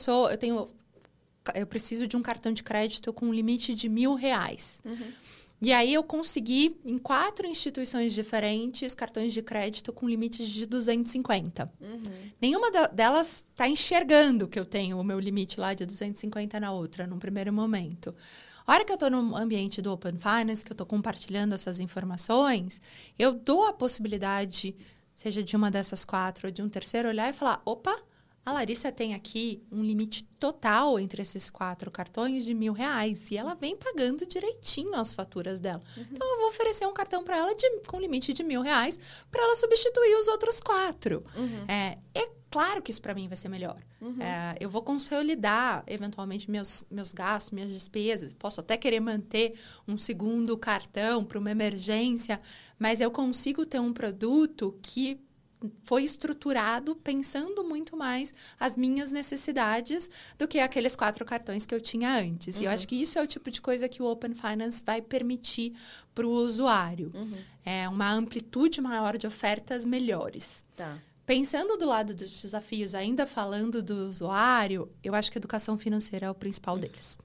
eu preciso de um cartão de crédito com um limite de R$1.000. E aí eu consegui, em 4 instituições diferentes, cartões de crédito com limites de 250. Nenhuma delas está enxergando que eu tenho o meu limite lá de 250 na outra, num primeiro momento. A hora que eu estou no ambiente do Open Finance, que eu estou compartilhando essas informações, eu dou a possibilidade, seja de uma dessas 4 ou de um terceiro, olhar e falar, opa, a Larissa tem aqui um limite total entre esses 4 cartões de R$1.000 e ela vem pagando direitinho as faturas dela. Então, eu vou oferecer um cartão para ela com limite de R$1.000 para ela substituir os outros 4. É claro que isso para mim vai ser melhor. Eu vou consolidar, eventualmente, meus gastos, minhas despesas. Posso até querer manter um segundo cartão para uma emergência, mas eu consigo ter um produto que foi estruturado pensando muito mais as minhas necessidades do que aqueles 4 cartões que eu tinha antes. E eu acho que isso é o tipo de coisa que o Open Finance vai permitir para o usuário. É uma amplitude maior de ofertas melhores. Tá. Pensando do lado dos desafios, ainda falando do usuário, eu acho que a educação financeira é o principal deles.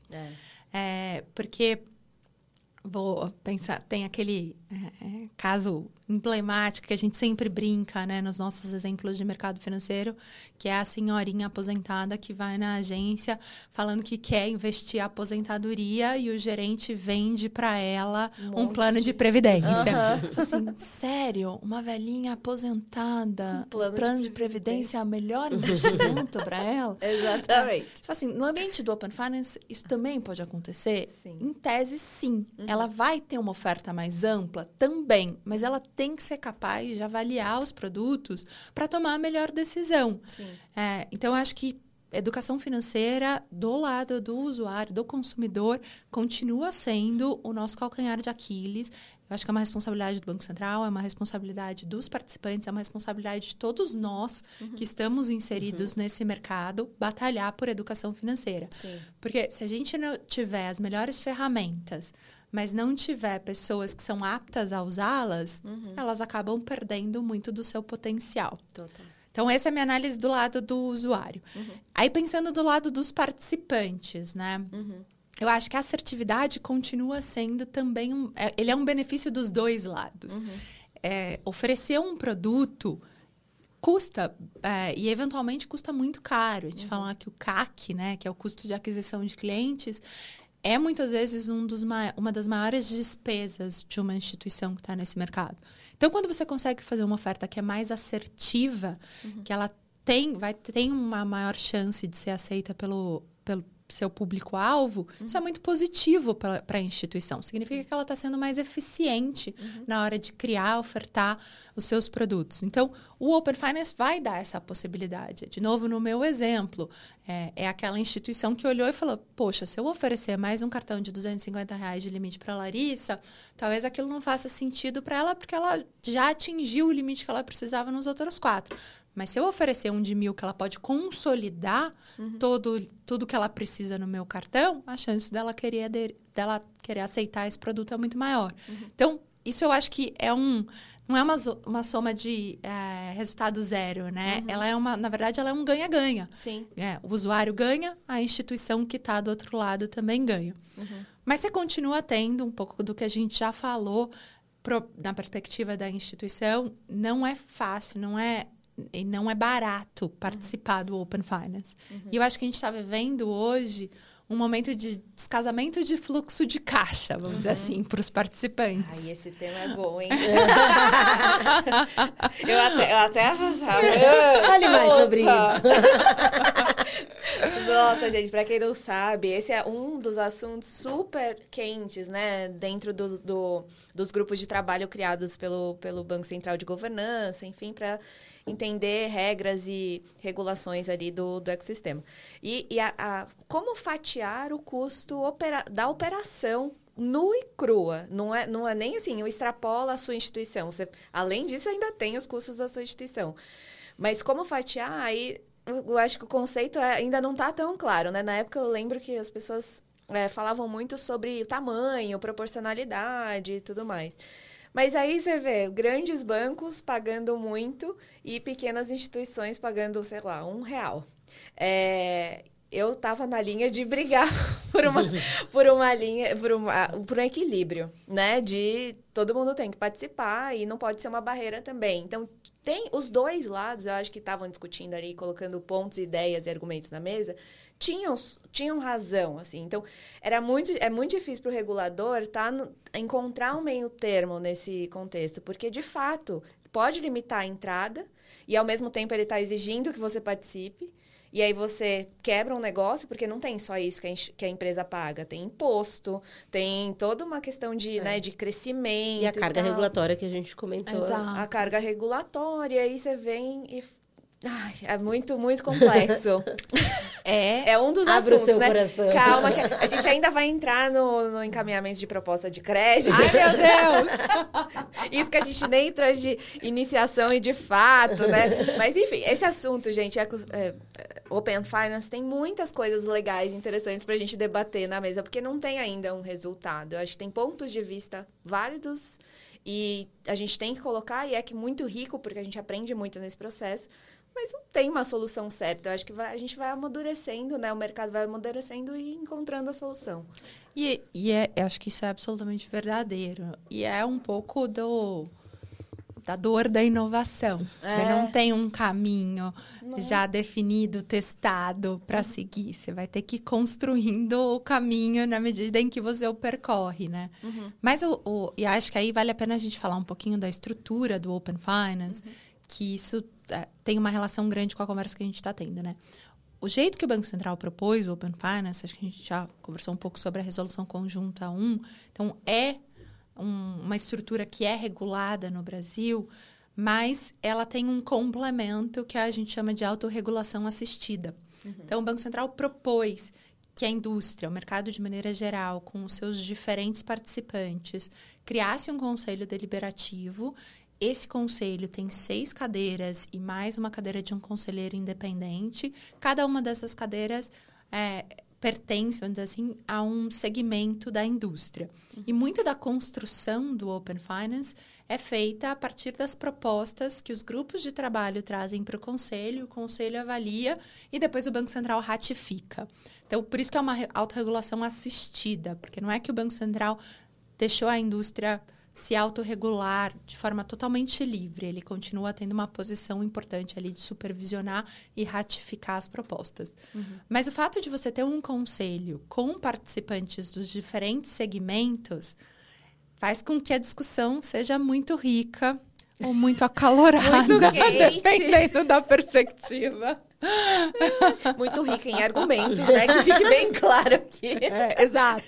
Porque, vou pensar, tem aquele caso emblemático que a gente sempre brinca, né, nos nossos exemplos de mercado financeiro, que é a senhorinha aposentada que vai na agência falando que quer investir a aposentadoria e o gerente vende para ela um plano de previdência. Assim, sério? Uma velhinha aposentada, plano de previdência é o melhor investimento para ela? Exatamente. Assim, no ambiente do Open Finance, isso também pode acontecer? Sim. Em tese, sim. Ela vai ter uma oferta mais ampla também, mas ela tem que ser capaz de avaliar os produtos para tomar a melhor decisão. Sim. Então, eu acho que educação financeira do lado do usuário, do consumidor, continua sendo o nosso calcanhar de Aquiles. Eu acho que é uma responsabilidade do Banco Central, é uma responsabilidade dos participantes, é uma responsabilidade de todos nós que estamos inseridos nesse mercado, batalhar por educação financeira. Sim. Porque se a gente não tiver as melhores ferramentas, mas não tiver pessoas que são aptas a usá-las, elas acabam perdendo muito do seu potencial. Total. Então, essa é a minha análise do lado do usuário. Aí, pensando do lado dos participantes, né? Eu acho que a assertividade continua sendo também ele é um benefício dos dois lados. Oferecer um produto custa, e eventualmente custa muito caro. A gente fala que o CAC, né, que é o custo de aquisição de clientes, é muitas vezes uma das maiores despesas de uma instituição que está nesse mercado. Então, quando você consegue fazer uma oferta que é mais assertiva, que ela tem uma maior chance de ser aceita pelo seu público-alvo, isso é muito positivo para a instituição. Significa que ela está sendo mais eficiente na hora de criar, ofertar os seus produtos. Então, o Open Finance vai dar essa possibilidade. De novo, no meu exemplo, é aquela instituição que olhou e falou, poxa, se eu oferecer mais um cartão de R$250 de limite para a Larissa, talvez aquilo não faça sentido para ela, porque ela já atingiu o limite que ela precisava nos outros 4. Mas se eu oferecer um de 1.000 que ela pode consolidar tudo que ela precisa no meu cartão, a chance dela querer aceitar esse produto é muito maior. Então, isso eu acho que não é uma soma de resultado zero, né? Na verdade, ela é um ganha-ganha. Sim. O usuário ganha, a instituição que está do outro lado também ganha. Mas você continua tendo um pouco do que a gente já falou na perspectiva da instituição. Não é fácil, não é barato participar do Open Finance. E eu acho que a gente está vivendo hoje um momento de descasamento de fluxo de caixa, vamos dizer assim, para os participantes. Ai, esse tema é bom, hein? eu até passava. Fale mais sobre isso. Nossa, gente, para quem não sabe, esse é um dos assuntos super quentes, né? Dentro dos grupos de trabalho criados pelo Banco Central de Governança, enfim, para entender regras e regulações ali do ecossistema. E como fatiar o custo da operação nua e crua. Não é nem assim, eu extrapolo a sua instituição. Além disso, ainda tem os custos da sua instituição. Mas como fatiar, aí eu acho que o conceito ainda não está tão claro, né? Na época eu lembro que as pessoas falavam muito sobre o tamanho, proporcionalidade e tudo mais. Mas aí você vê grandes bancos pagando muito e pequenas instituições pagando, sei lá, R$1. Eu estava na linha de brigar por um equilíbrio, né? De todo mundo tem que participar e não pode ser uma barreira também. Então, tem os dois lados, eu acho que estavam discutindo ali, colocando pontos, ideias e argumentos na mesa, tinham razão, assim. Então, é muito difícil para o regulador encontrar um meio termo nesse contexto, porque, de fato, pode limitar a entrada e, ao mesmo tempo, ele está exigindo que você participe, E aí você quebra um negócio, porque não tem só isso que a empresa paga. Tem imposto, tem toda uma questão de, né, de crescimento. E a carga regulatória que a gente comentou. Exato. A carga regulatória, aí você vem e... Ai, é muito, muito complexo. É um dos Abre assuntos, o seu né? coração. Calma, que a gente ainda vai entrar no encaminhamento de proposta de crédito. Ai, meu Deus! Isso que a gente nem entra de iniciação e de fato, né? Mas, enfim, esse assunto, gente, Open Finance tem muitas coisas legais, interessantes pra gente debater na mesa, porque não tem ainda um resultado. Eu acho que tem pontos de vista válidos e a gente tem que colocar, e é que muito rico, porque a gente aprende muito nesse processo, mas não tem uma solução certa. Eu acho que a gente vai amadurecendo, né? O mercado vai amadurecendo e encontrando a solução. Eu acho que isso é absolutamente verdadeiro. E é um pouco da dor da inovação. Você não tem um caminho já definido, testado para seguir. Você vai ter que ir construindo o caminho na medida em que você o percorre, né? Mas e acho que aí vale a pena a gente falar um pouquinho da estrutura do Open Finance, que isso tem uma relação grande com a conversa que a gente está tendo, né? O jeito que o Banco Central propôs o Open Finance, acho que a gente já conversou um pouco sobre a resolução conjunta 1, então uma estrutura que é regulada no Brasil, mas ela tem um complemento que a gente chama de autorregulação assistida. Então, o Banco Central propôs que a indústria, o mercado de maneira geral, com os seus diferentes participantes, criasse um conselho deliberativo. Esse conselho tem 6 cadeiras e mais uma cadeira de um conselheiro independente. Cada uma dessas cadeiras pertence, vamos dizer assim, a um segmento da indústria. E muito da construção do Open Finance é feita a partir das propostas que os grupos de trabalho trazem para o conselho avalia e depois o Banco Central ratifica. Então, por isso que é uma autorregulação assistida, porque não é que o Banco Central deixou a indústria se autorregular de forma totalmente livre. Ele continua tendo uma posição importante ali de supervisionar e ratificar as propostas. Mas o fato de você ter um conselho com participantes dos diferentes segmentos faz com que a discussão seja muito rica ou muito acalorada, Muito quente. dependendo da perspectiva. Muito rica em argumentos, né? Que fique bem claro aqui. Exato.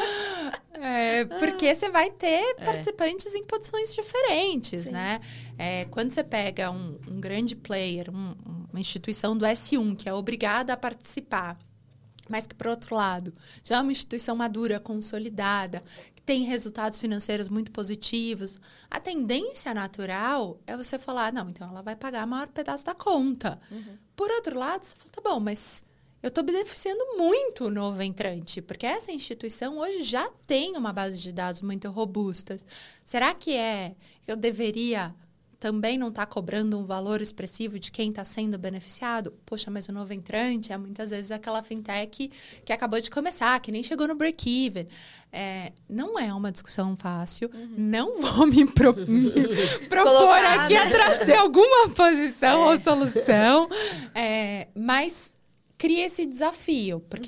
Porque você vai ter participantes em posições diferentes, né? Quando você pega um grande player, uma instituição do S1, que é obrigada a participar, mas que, por outro lado, já é uma instituição madura, consolidada, que tem resultados financeiros muito positivos, a tendência natural é você falar, não, então ela vai pagar o maior pedaço da conta. Por outro lado, você fala, tá bom, mas eu estou beneficiando muito o novo entrante, porque essa instituição hoje já tem uma base de dados muito robustas. Será que eu deveria também não estar cobrando um valor expressivo de quem está sendo beneficiado? Poxa, mas o novo entrante é muitas vezes aquela fintech que acabou de começar, que nem chegou no break-even. Não é uma discussão fácil. Não vou me propor aqui a trazer alguma posição ou solução. Mas cria esse desafio, porque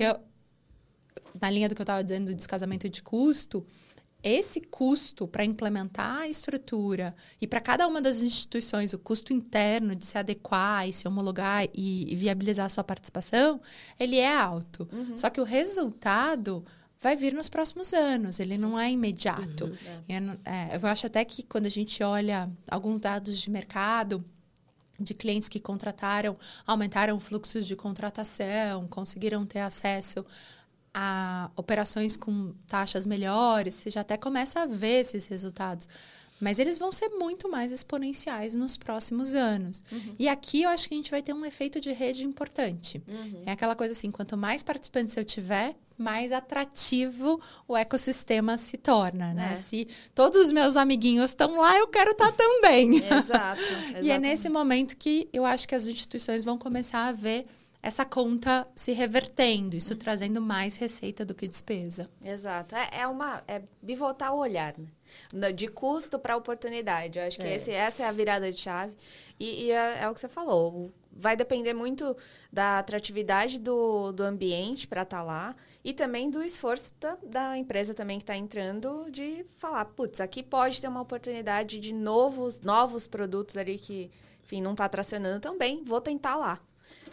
na linha do que eu estava dizendo do descasamento de custo, esse custo para implementar a estrutura e para cada uma das instituições, o custo interno de se adequar e se homologar e viabilizar a sua participação, ele é alto. Só que o resultado vai vir nos próximos anos, ele não é imediato. Eu acho até que quando a gente olha alguns dados de mercado, de clientes que aumentaram fluxos de contratação, conseguiram ter acesso a operações com taxas melhores, você já até começa a ver esses resultados. Mas eles vão ser muito mais exponenciais nos próximos anos. E aqui eu acho que a gente vai ter um efeito de rede importante. É aquela coisa assim, quanto mais participantes eu tiver, mais atrativo o ecossistema se torna, né? Se todos os meus amiguinhos estão lá, eu quero estar também. Exato. E é nesse momento que eu acho que as instituições vão começar a ver essa conta se revertendo, isso trazendo mais receita do que despesa. Exato. É bivotar o olhar, né? De custo para oportunidade. Eu acho que essa é a virada de chave. E é o que você falou. Vai depender muito da atratividade do ambiente para estar lá e também do esforço da empresa também que está entrando de falar, putz, aqui pode ter uma oportunidade de novos produtos ali que, enfim, não está tracionando tão bem, vou tentar lá.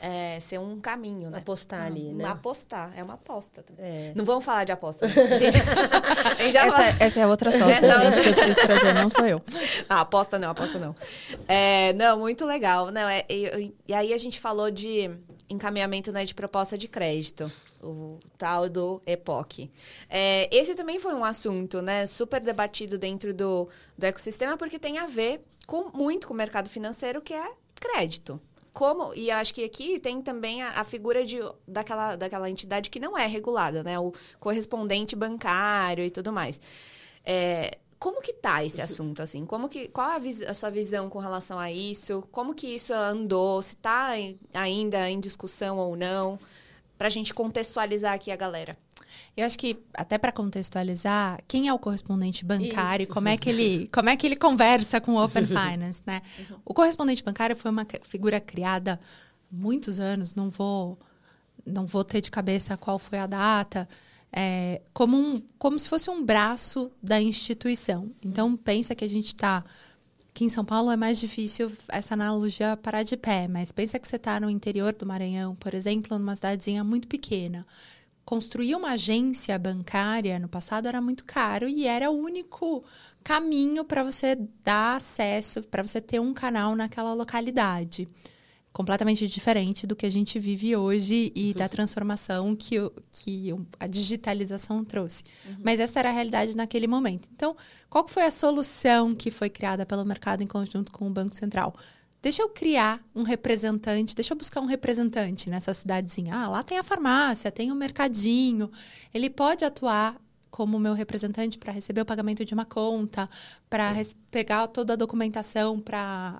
ser um caminho, né? Apostar ali, né? Apostar, é uma aposta. É. Não vamos falar de aposta, né? Gente, a gente já Essa é outra sócia, gente, que eu preciso trazer, não sou eu. Aposta não. Não, muito legal. Não, e aí a gente falou de encaminhamento, né, de proposta de crédito, o tal do EPOC. Esse também foi um assunto, né, super debatido dentro do ecossistema, porque tem a ver muito com o mercado financeiro, que é crédito. E acho que aqui tem também a figura daquela entidade que não é regulada, né? O correspondente bancário e tudo mais. Como que tá esse assunto, assim? Qual a sua visão com relação a isso? Como que isso andou? Se tá ainda em discussão ou não? Pra gente contextualizar aqui a galera. Eu acho que, até para contextualizar, quem é o correspondente bancário, como é que ele conversa com o Open Finance, né? Uhum. O correspondente bancário foi uma figura criada há muitos anos, não vou ter de cabeça qual foi a data, como se fosse um braço da instituição. Então, pensa que a gente está... Aqui em São Paulo é mais difícil essa analogia parar de pé, mas pensa que você está no interior do Maranhão, por exemplo, numa cidadezinha muito pequena. Construir uma agência bancária no passado era muito caro e era o único caminho para você dar acesso, para você ter um canal naquela localidade. Completamente diferente do que a gente vive hoje e da transformação que a digitalização trouxe. Uhum. Mas essa era a realidade naquele momento. Então, qual foi a solução que foi criada pelo mercado em conjunto com o Banco Central? Deixa eu criar um representante, deixa eu buscar um representante nessa cidadezinha. Lá tem a farmácia, tem o mercadinho. Ele pode atuar como meu representante para receber o pagamento de uma conta, para pegar toda a documentação para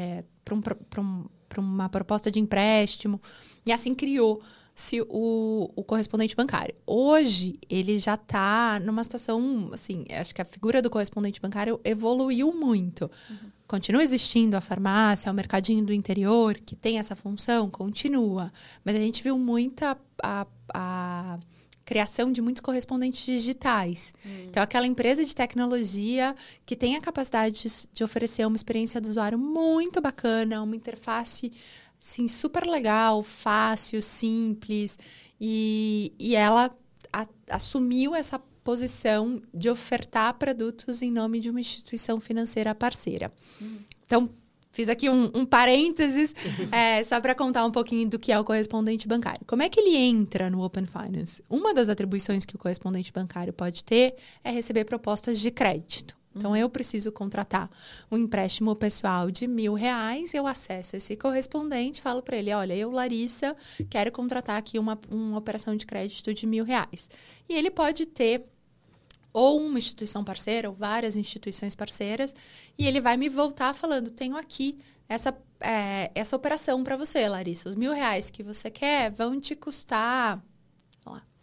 uma proposta de empréstimo. E assim criou-se o correspondente bancário. Hoje, ele já está numa situação, assim, acho que a figura do correspondente bancário evoluiu muito. Uhum. Continua existindo a farmácia, o mercadinho do interior, que tem essa função, continua. Mas a gente viu muita a criação de muitos correspondentes digitais. Então, aquela empresa de tecnologia que tem a capacidade de oferecer uma experiência do usuário muito bacana, uma interface assim, super legal, fácil, simples. E ela assumiu essa posição de ofertar produtos em nome de uma instituição financeira parceira. Então, fiz aqui um parênteses só para contar um pouquinho do que é o correspondente bancário. Como é que ele entra no Open Finance? Uma das atribuições que o correspondente bancário pode ter é receber propostas de crédito. Então, eu preciso contratar um empréstimo pessoal de R$1.000, eu acesso esse correspondente, falo para ele, olha, eu, Larissa, quero contratar aqui uma operação de crédito de R$1.000. E ele pode ter ou uma instituição parceira, ou várias instituições parceiras, e ele vai me voltar falando, tenho aqui essa operação para você, Larissa. Os R$1.000 que você quer vão te custar, sei lá,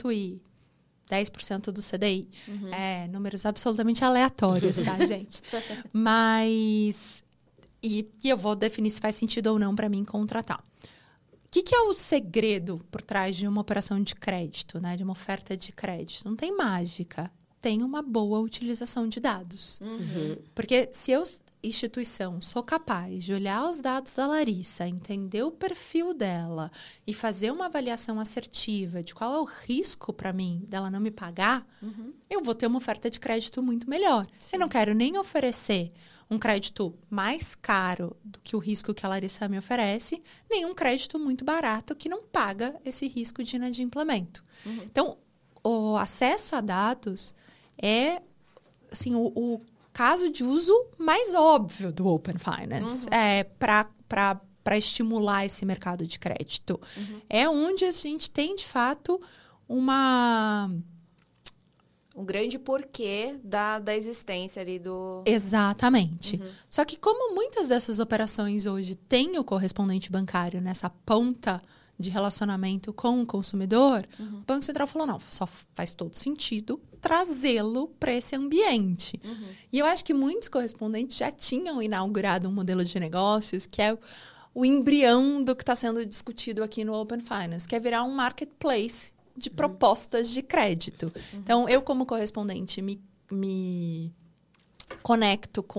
110% do CDI. Uhum. Números absolutamente aleatórios, tá, gente? Mas... E eu vou definir se faz sentido ou não para mim contratar. O que é o segredo por trás de uma operação de crédito, né? De uma oferta de crédito? Não tem mágica. Tem uma boa utilização de dados. Uhum. Porque se eu, instituição, sou capaz de olhar os dados da Larissa, entender o perfil dela e fazer uma avaliação assertiva de qual é o risco para mim dela não me pagar, eu vou ter uma oferta de crédito muito melhor. Sim. Eu não quero nem oferecer um crédito mais caro do que o risco que a Larissa me oferece, nem um crédito muito barato que não paga esse risco de inadimplemento. Uhum. Então, o acesso a dados é assim, o caso de uso mais óbvio do Open Finance para estimular esse mercado de crédito. Uhum. É onde a gente tem, de fato, um grande porquê da existência ali do... Exatamente. Uhum. Só que como muitas dessas operações hoje têm o correspondente bancário nessa ponta de relacionamento com o consumidor, o Banco Central falou, não, só faz todo sentido trazê-lo para esse ambiente. Uhum. E eu acho que muitos correspondentes já tinham inaugurado um modelo de negócios que é o embrião do que está sendo discutido aqui no Open Finance, que é virar um marketplace de propostas de crédito. Então, eu como correspondente me conecto com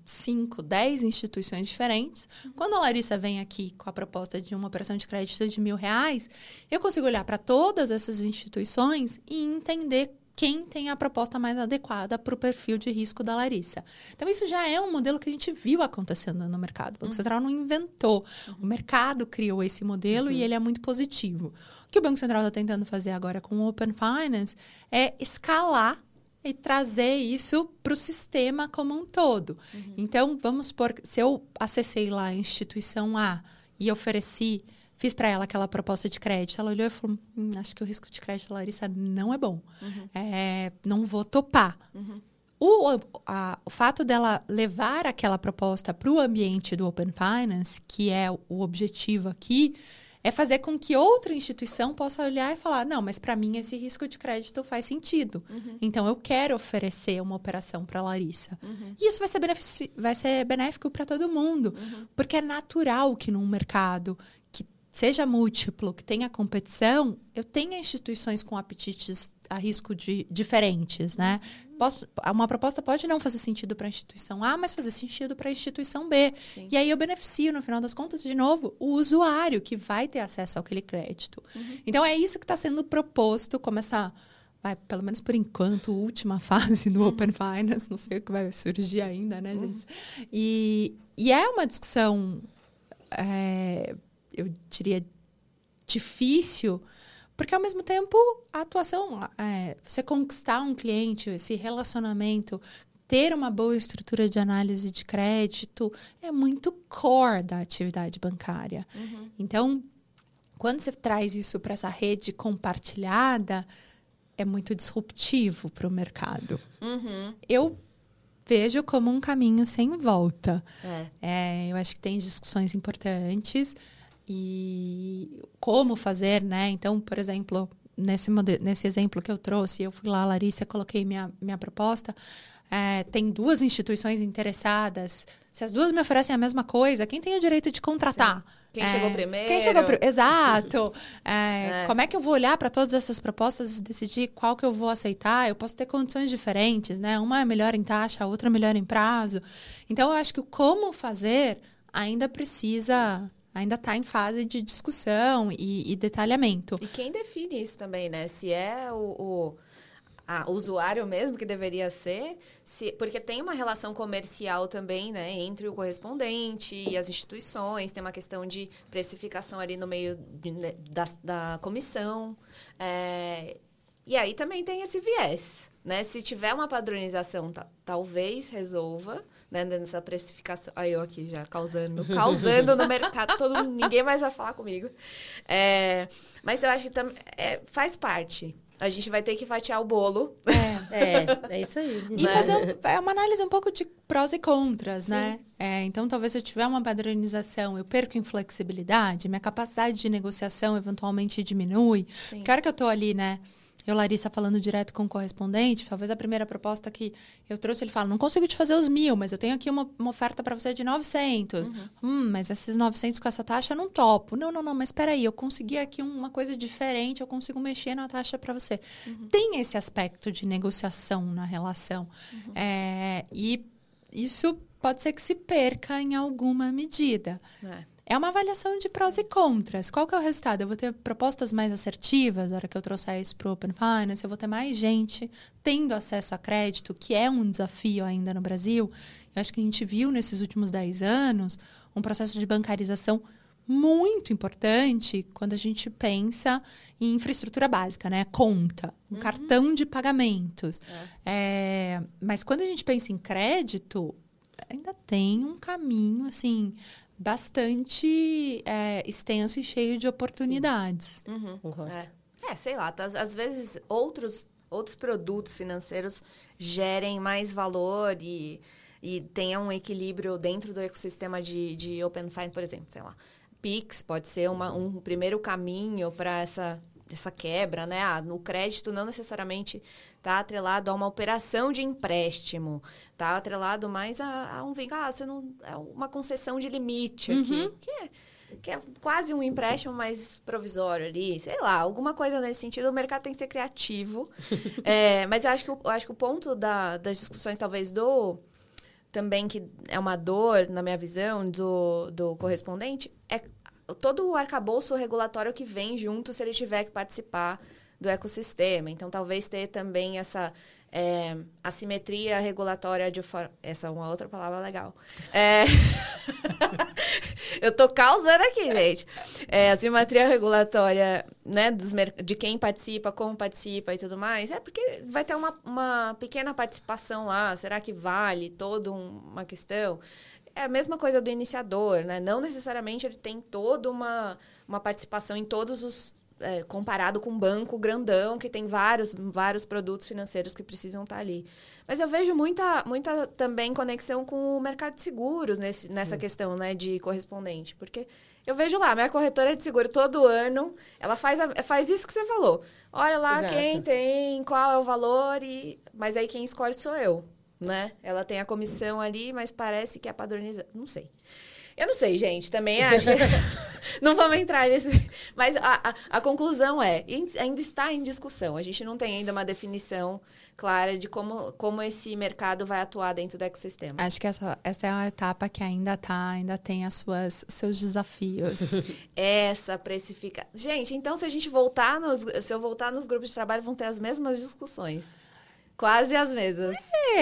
5, 10 instituições diferentes. Quando a Larissa vem aqui com a proposta de uma operação de crédito de R$1.000, eu consigo olhar para todas essas instituições e entender quem tem a proposta mais adequada para o perfil de risco da Larissa. Então, isso já é um modelo que a gente viu acontecendo no mercado. O Banco Central não inventou. O mercado criou esse modelo e ele é muito positivo. O que o Banco Central está tentando fazer agora com o Open Finance é escalar e trazer isso para o sistema como um todo. Então, vamos supor, se eu acessei lá a instituição A e ofereci, fiz para ela aquela proposta de crédito, ela olhou e falou, acho que o risco de crédito da Larissa não é bom. Não vou topar. O fato dela levar aquela proposta para o ambiente do Open Finance, que é o objetivo aqui, é fazer com que outra instituição possa olhar e falar, não, mas para mim esse risco de crédito faz sentido. Então, eu quero oferecer uma operação para a Larissa. E isso vai ser benéfico para todo mundo. Porque é natural que num mercado que seja múltiplo, que tenha competição, eu tenha instituições com apetites a risco diferentes, né? Uma proposta pode não fazer sentido para a instituição A, mas fazer sentido para a instituição B. Sim. E aí eu beneficio, no final das contas, de novo, o usuário que vai ter acesso àquele crédito. Então, é isso que está sendo proposto, começar, pelo menos por enquanto, última fase do Open Finance. Não sei o que vai surgir ainda, né, gente? E é uma discussão, eu diria, difícil, porque, ao mesmo tempo, a atuação, você conquistar um cliente, esse relacionamento, ter uma boa estrutura de análise de crédito, é muito core da atividade bancária. Então, quando você traz isso para essa rede compartilhada, é muito disruptivo para o mercado. Eu vejo como um caminho sem volta. Eu acho que tem discussões importantes. E como fazer, né? Então, por exemplo, nesse exemplo que eu trouxe, eu fui lá, Larissa, coloquei minha proposta. Tem 2 instituições interessadas. Se as 2 me oferecem a mesma coisa, quem tem o direito de contratar? Sim. Quem chegou primeiro? Exato. Como é que eu vou olhar para todas essas propostas e decidir qual que eu vou aceitar? Eu posso ter condições diferentes, né? Uma é melhor em taxa, a outra é melhor em prazo. Então, eu acho que o como fazer ainda está em fase de discussão e detalhamento. E quem define isso também, né? Se é o usuário mesmo que deveria ser, porque tem uma relação comercial também, né? Entre o correspondente e as instituições, tem uma questão de precificação ali no meio da comissão. E aí também tem esse viés, né? Se tiver uma padronização, talvez resolva, né, nessa precificação. Aí eu aqui já causando no mercado, ninguém mais vai falar comigo. Mas eu acho que faz parte. A gente vai ter que fatiar o bolo. É isso aí. E fazer uma análise um pouco de prós e contras, né? Então, talvez se eu tiver uma padronização, eu perco em flexibilidade, minha capacidade de negociação eventualmente diminui. Sim. Porque a hora que eu tô ali, né? Eu, Larissa, falando direto com o correspondente, talvez a primeira proposta que eu trouxe, ele fala, não consigo te fazer os 1.000, mas eu tenho aqui uma oferta para você de 900. Mas esses 900 com essa taxa eu não topo. Não, mas espera aí, eu consegui aqui uma coisa diferente, eu consigo mexer na taxa para você. Tem esse aspecto de negociação na relação. E isso pode ser que se perca em alguma medida. É uma avaliação de prós e contras. Qual que é o resultado? Eu vou ter propostas mais assertivas na hora que eu trouxer isso para o Open Finance. Eu vou ter mais gente tendo acesso a crédito, que é um desafio ainda no Brasil. Eu acho que a gente viu nesses últimos 10 anos um processo de bancarização muito importante quando a gente pensa em infraestrutura básica, né? Conta, um cartão de pagamentos. Mas quando a gente pensa em crédito, ainda tem um caminho, assim, bastante extenso e cheio de oportunidades. Sei lá, às vezes outros produtos financeiros gerem mais valor e tenham um equilíbrio dentro do ecossistema de Open Finance, por exemplo, sei lá. Pix pode ser um primeiro caminho para essa quebra, né? O crédito não necessariamente está atrelado a uma operação de empréstimo, está atrelado mais a você não é uma concessão de limite aqui, que é quase um empréstimo mais provisório ali, sei lá, alguma coisa nesse sentido. O mercado tem que ser criativo, mas eu acho que o ponto das discussões talvez do também que é uma dor, na minha visão, do correspondente, é todo o arcabouço regulatório que vem junto se ele tiver que participar do ecossistema. Então, talvez ter também essa assimetria regulatória de forma... Essa é uma outra palavra legal. Eu tô causando aqui, gente. Assimetria regulatória, né, de quem participa, como participa e tudo mais. Porque vai ter uma pequena participação lá. Será que vale toda uma questão? É a mesma coisa do iniciador, né? Não necessariamente ele tem toda uma participação em todos os... comparado com um banco grandão que tem vários produtos financeiros que precisam estar ali. Mas eu vejo muita também conexão com o mercado de seguros nessa questão, né, de correspondente. Porque eu vejo lá, minha corretora de seguro todo ano, ela faz isso que você falou. Olha lá, exato, quem tem, qual é o valor, mas aí quem escolhe sou eu, né? Ela tem a comissão ali, mas parece que é padronizada. Não sei. Eu não sei, gente, também acho que... Não vamos entrar nesse... Mas a conclusão ainda está em discussão. A gente não tem ainda uma definição clara de como esse mercado vai atuar dentro do ecossistema. Acho que essa é uma etapa que ainda tem seus desafios. Essa precifica... Gente, então se eu voltar nos grupos de trabalho, vão ter as mesmas discussões. Quase as mesmas.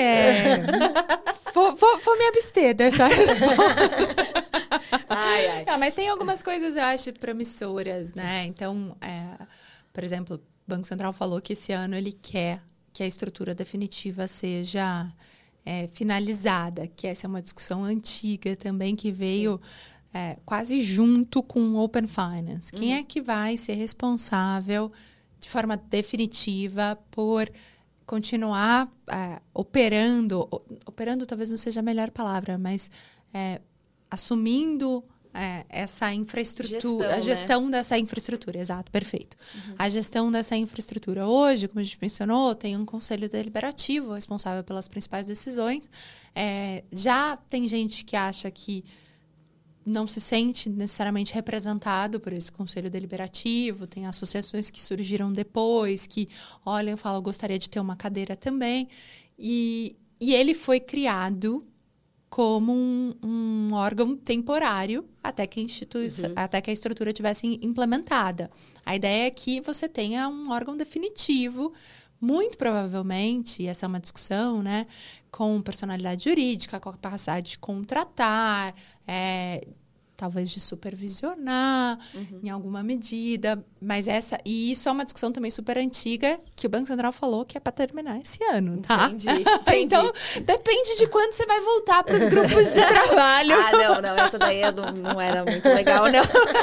Vou me abster dessa resposta. Ai. Não, mas tem algumas coisas, eu acho, promissoras, né? Então, por exemplo, o Banco Central falou que esse ano ele quer que a estrutura definitiva seja finalizada, que essa é uma discussão antiga também, que veio quase junto com o Open Finance. Quem é que vai ser responsável de forma definitiva por continuar operando talvez não seja a melhor palavra, mas assumindo essa infraestrutura, a gestão dessa infraestrutura, exato, perfeito. A gestão dessa infraestrutura. Hoje, como a gente mencionou, tem um conselho deliberativo responsável pelas principais decisões. Já tem gente que acha que não se sente necessariamente representado por esse conselho deliberativo, tem associações que surgiram depois, que olham e falam, gostaria de ter uma cadeira também. E ele foi criado como um órgão temporário até que a estrutura tivesse implementada. A ideia é que você tenha um órgão definitivo, muito provavelmente, e essa é uma discussão, né, com personalidade jurídica, com a capacidade de contratar, talvez de supervisionar em alguma medida, mas isso é uma discussão também super antiga que o Banco Central falou que é para terminar esse ano, tá? Entendi. Então, depende de quando você vai voltar para os grupos de trabalho. Não, essa daí não era muito legal, não.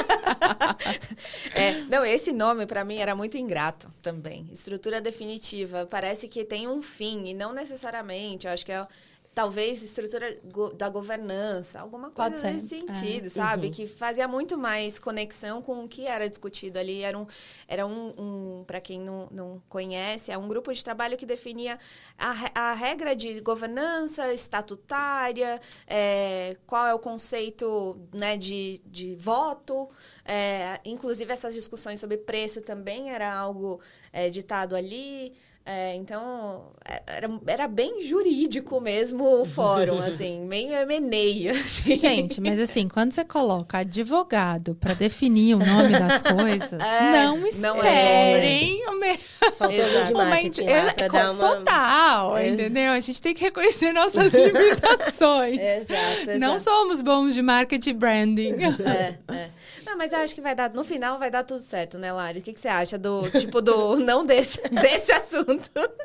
Não, esse nome para mim era muito ingrato também. Estrutura definitiva, parece que tem um fim e não necessariamente, eu acho que talvez estrutura da governança, alguma coisa nesse sentido, sabe? Que fazia muito mais conexão com o que era discutido ali. Era um para quem não conhece, é um grupo de trabalho que definia a regra de governança estatutária, qual é o conceito, né, de voto. Inclusive, essas discussões sobre preço também era algo ditado ali. Então, era bem jurídico mesmo o fórum, assim, meio M&A. Assim. Gente, mas assim, quando você coloca advogado para definir o nome das coisas, não esperem de marketing pra dar uma... Total, entendeu? A gente tem que reconhecer nossas limitações. Exato. Não somos bons de marketing e branding. Não, mas eu acho que no final vai dar tudo certo, né, Lari? O que você acha não desse assunto?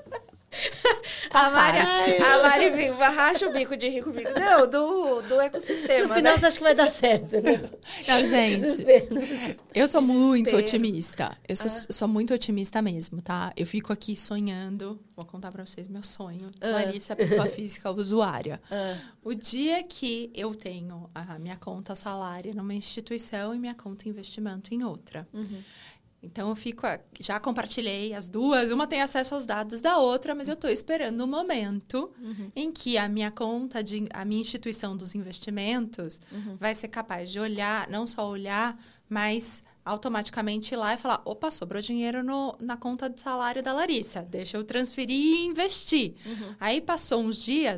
A Mari racha o bico de rir comigo. Não, do ecossistema. No final, você acha que vai dar certo, né? Não, gente, eu sou muito otimista. Eu sou muito otimista mesmo, tá? Eu fico aqui sonhando. Vou contar pra vocês meu sonho. Larissa, pessoa física usuária. O dia que eu tenho a minha conta salário numa instituição e minha conta investimento em outra. Então, eu já compartilhei as duas. Uma tem acesso aos dados da outra, mas eu estou esperando o momento em que a minha conta, a minha instituição dos investimentos vai ser capaz de olhar, não só olhar, mas automaticamente ir lá e falar, opa, sobrou dinheiro na conta de salário da Larissa, deixa eu transferir e investir. Aí, passou uns dias,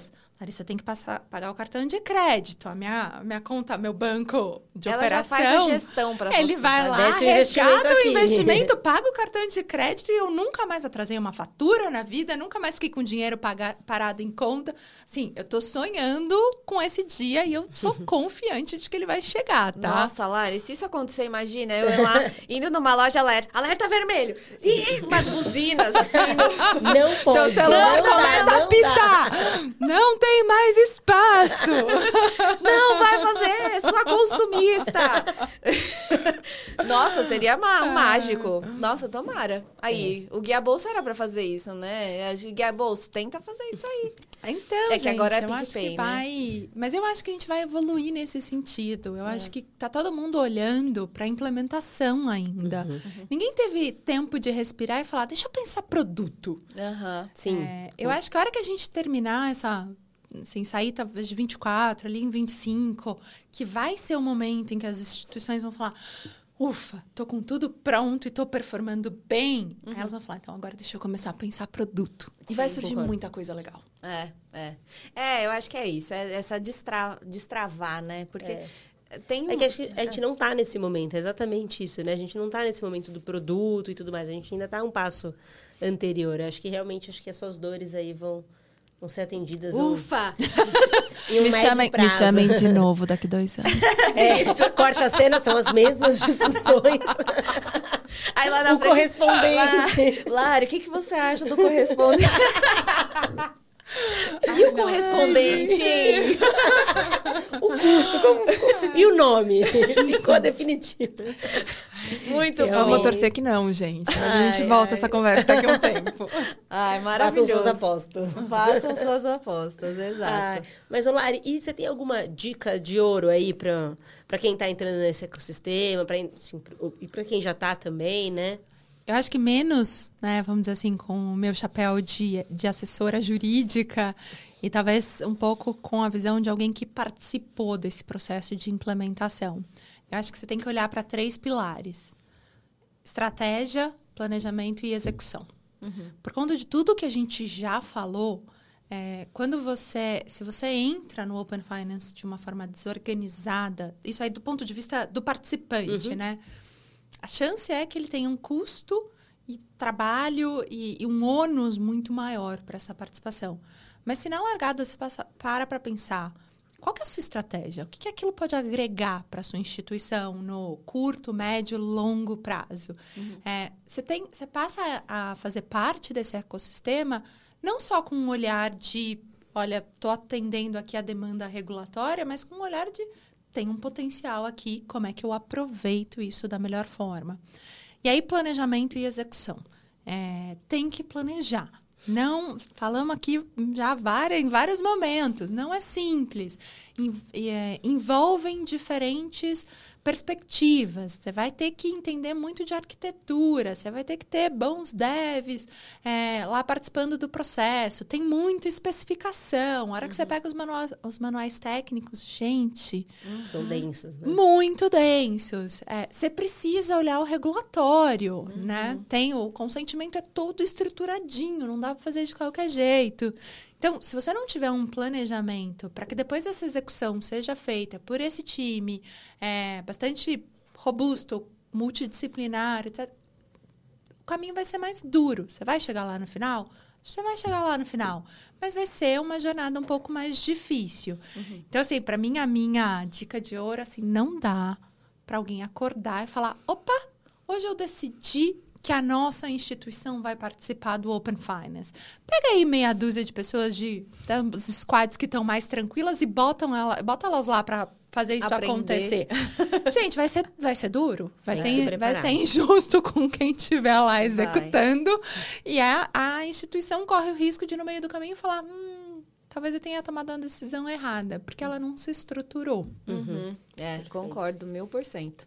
Larissa, tem que pagar o cartão de crédito, a minha conta, meu banco de Ela operação. já faz a gestão para você. Ele vai lá, resgata o investimento, paga o cartão de crédito e eu nunca mais atrasei uma fatura na vida, nunca mais fiquei com dinheiro parado em conta. Sim, eu tô sonhando com esse dia e eu sou confiante de que ele vai chegar, tá? Nossa, Lari, se isso acontecer, imagina, eu lá, indo numa loja, alerta vermelho. Ih, umas buzinas, assim. Não pode. Seu celular começa a apitar. Não tem mais espaço. Não vai fazer, sua consumista. Nossa, seria mágico. Nossa, tomara. Aí, o Guia Bolso era pra fazer isso, né? Guia Bolso, tenta fazer isso aí. Então, que gente, agora é eu acho que PicPay, vai... né? Mas eu acho que a gente vai evoluir nesse sentido. Eu acho que tá todo mundo olhando pra implementação ainda. Ninguém teve tempo de respirar e falar, deixa eu pensar produto. Sim. Eu acho que a hora que a gente terminar essa... Assim, sair talvez de 24, ali em 25, que vai ser o momento em que as instituições vão falar... Ufa, tô com tudo pronto e tô performando bem. Aí elas vão falar, então agora deixa eu começar a pensar produto. E vai surgir muita coisa legal. Eu acho que é isso. É essa destravar, né? Porque tem... É que a gente não tá nesse momento, é exatamente isso, né? A gente não tá nesse momento do produto e tudo mais. A gente ainda tá um passo anterior. Acho que essas dores aí vão ser atendidas. Ufa! Me chamem de novo daqui 2 anos. Corta a cena, são as mesmas discussões. Aí lá na o correspondente. Lari, o que você acha do correspondente? E o correspondente? O custo, como ficou? E o nome? Ficou definitivo. Muito bom. Vamos torcer que não, gente. A gente volta essa conversa daqui a um tempo. Ai, maravilhoso. Façam suas apostas. Façam suas apostas, exato. Mas, Lari, e você tem alguma dica de ouro aí para quem está entrando nesse ecossistema, e para quem já está também, né? Eu acho que menos, né, vamos dizer assim, com o meu chapéu de assessora jurídica e talvez um pouco com a visão de alguém que participou desse processo de implementação. Eu acho que você tem que olhar para 3 pilares: estratégia, planejamento e execução. Por conta de tudo que a gente já falou, se você entra no Open Finance de uma forma desorganizada, isso aí do ponto de vista do participante, né? A chance é que ele tenha um custo e trabalho e um ônus muito maior para essa participação. Mas se na largada você para pensar, qual que é a sua estratégia? O que aquilo pode agregar para a sua instituição no curto, médio, longo prazo? Você passa a fazer parte desse ecossistema não só com um olhar de, olha, estou atendendo aqui a demanda regulatória, mas com um olhar de, tem um potencial aqui, como é que eu aproveito isso da melhor forma? E aí, planejamento e execução. Tem que planejar. Não, falamos aqui já em vários momentos, não é simples. Envolvem diferentes perspectivas. Você vai ter que entender muito de arquitetura, você vai ter que ter bons devs lá participando do processo. Tem muita especificação. A hora que você pega os manuais técnicos, gente... São densos, né? Muito densos. Você precisa olhar o regulatório, né? O consentimento é todo estruturadinho, não dá para fazer de qualquer jeito. Então, se você não tiver um planejamento para que depois essa execução seja feita por esse time bastante robusto, multidisciplinar, etc., o caminho vai ser mais duro. Você vai chegar lá no final? Você vai chegar lá no final. Mas vai ser uma jornada um pouco mais difícil. Então, assim, para mim, a minha dica de ouro, assim, não dá para alguém acordar e falar, opa, hoje eu decidi que a nossa instituição vai participar do Open Finance. Pega aí meia dúzia de pessoas dos squads que estão mais tranquilas e bota elas lá para fazer isso acontecer. Gente, vai ser duro. Vai ser injusto com quem estiver lá executando. E a instituição corre o risco de, no meio do caminho, falar... talvez eu tenha tomado uma decisão errada, porque ela não se estruturou. Concordo, 1000%.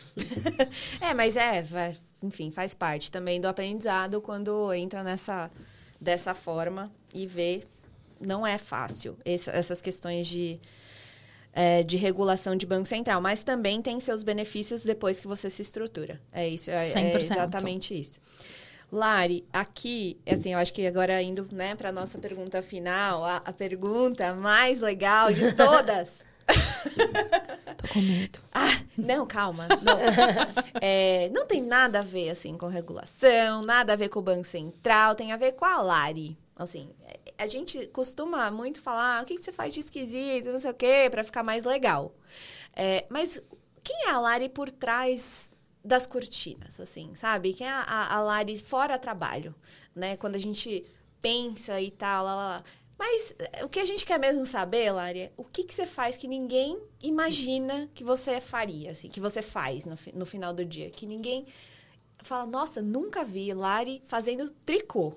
Mas enfim, faz parte também do aprendizado quando entra dessa forma e vê, não é fácil essas questões de regulação de Banco Central, mas também tem seus benefícios depois que você se estrutura. É isso, é exatamente isso. Lari, aqui, assim, eu acho que agora indo, né, para nossa pergunta final, a pergunta mais legal de todas. Tô com medo. Não, calma. Não. Não tem nada a ver, assim, com regulação, nada a ver com o Banco Central, tem a ver com a Lari. Assim, a gente costuma muito falar, o que você faz de esquisito, não sei o quê, para ficar mais legal. Mas quem é a Lari por trás das cortinas, assim, sabe? Quem é a Lari fora trabalho, né? Quando a gente pensa e tal, lá. Mas o que a gente quer mesmo saber, Lari, é o que você faz que ninguém imagina que você faria, assim, que você faz no final do dia, que ninguém fala, nossa, nunca vi Lari fazendo tricô.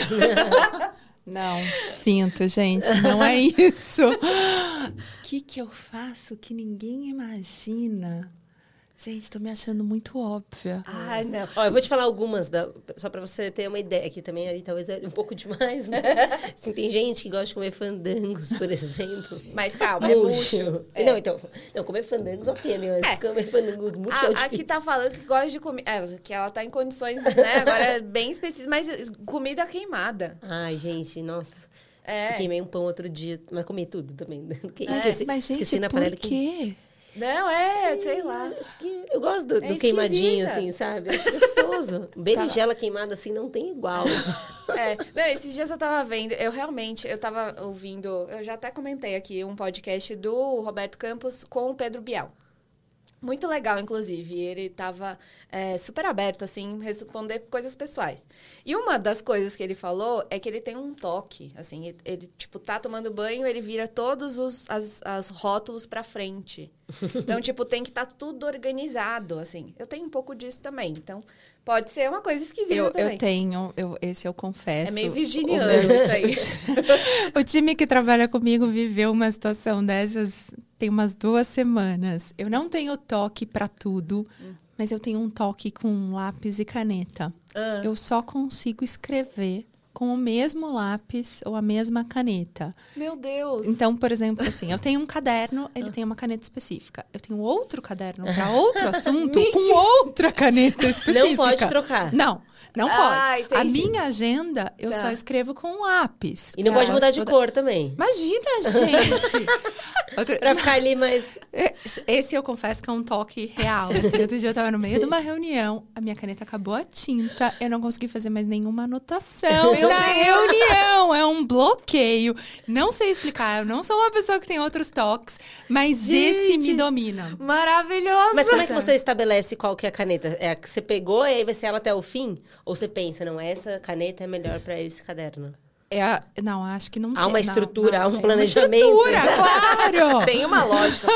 Não, sinto, gente, não é isso. O que eu faço que ninguém imagina? Gente, tô me achando muito óbvia. Ah, não. Ó, eu vou te falar algumas, só pra você ter uma ideia. Aqui também, ali, talvez é um pouco demais, né? Assim, tem gente que gosta de comer fandangos, por exemplo. Mas calma, é murcho. Não, então, comer fandangos, ok, mas comer fandangos murcho é difícil. Aqui tá falando que gosta de comer, que ela tá em condições, né, agora bem específicas, mas comida queimada. Ai, gente, nossa. Eu queimei um pão outro dia, mas comi tudo também. Mas, gente, esqueci na panela. Por quê? Não, sei lá. Eu gosto do queimadinho, assim, sabe? Eu acho gostoso. Berinjela queimada, assim, não tem igual. Não, esses dias eu tava vendo, eu tava ouvindo, eu já até comentei aqui um podcast do Roberto Campos com o Pedro Bial. Muito legal, inclusive. Ele estava super aberto, assim, responder coisas pessoais. E uma das coisas que ele falou é que ele tem um toque, assim. Ele tipo, tá tomando banho, ele vira todos os rótulos pra frente. Então, tipo, tem que estar tudo organizado, assim. Eu tenho um pouco disso também. Então, pode ser uma coisa esquisita também. Eu tenho, esse eu confesso. É meio virginiano isso aí. O time que trabalha comigo viveu uma situação dessas tem umas 2 semanas. Eu não tenho toque pra tudo, mas eu tenho um toque com lápis e caneta. Eu só consigo escrever com o mesmo lápis ou a mesma caneta. Meu Deus! Então, por exemplo, assim, eu tenho um caderno, ele tem uma caneta específica. Eu tenho outro caderno para outro assunto com outra caneta específica. Não pode trocar. Não pode. Entendi. A minha agenda, eu só escrevo com lápis. E não pode mudar de cor também. Imagina, gente! Pra ficar ali mais... Esse eu confesso que é um toque real. Assim, outro dia eu tava no meio de uma reunião, a minha caneta acabou a tinta, eu não consegui fazer mais nenhuma anotação na reunião. É um bloqueio. Não sei explicar, eu não sou uma pessoa que tem outros toques, mas esse me domina. Maravilhoso! Mas como é que você estabelece qual que é a caneta? É a que você pegou e aí vai ser ela até o fim? Ou você pensa, não, essa caneta é melhor pra esse caderno? Não, acho que não tem. Há uma estrutura, há um tem planejamento. Uma estrutura, claro! Tem uma lógica.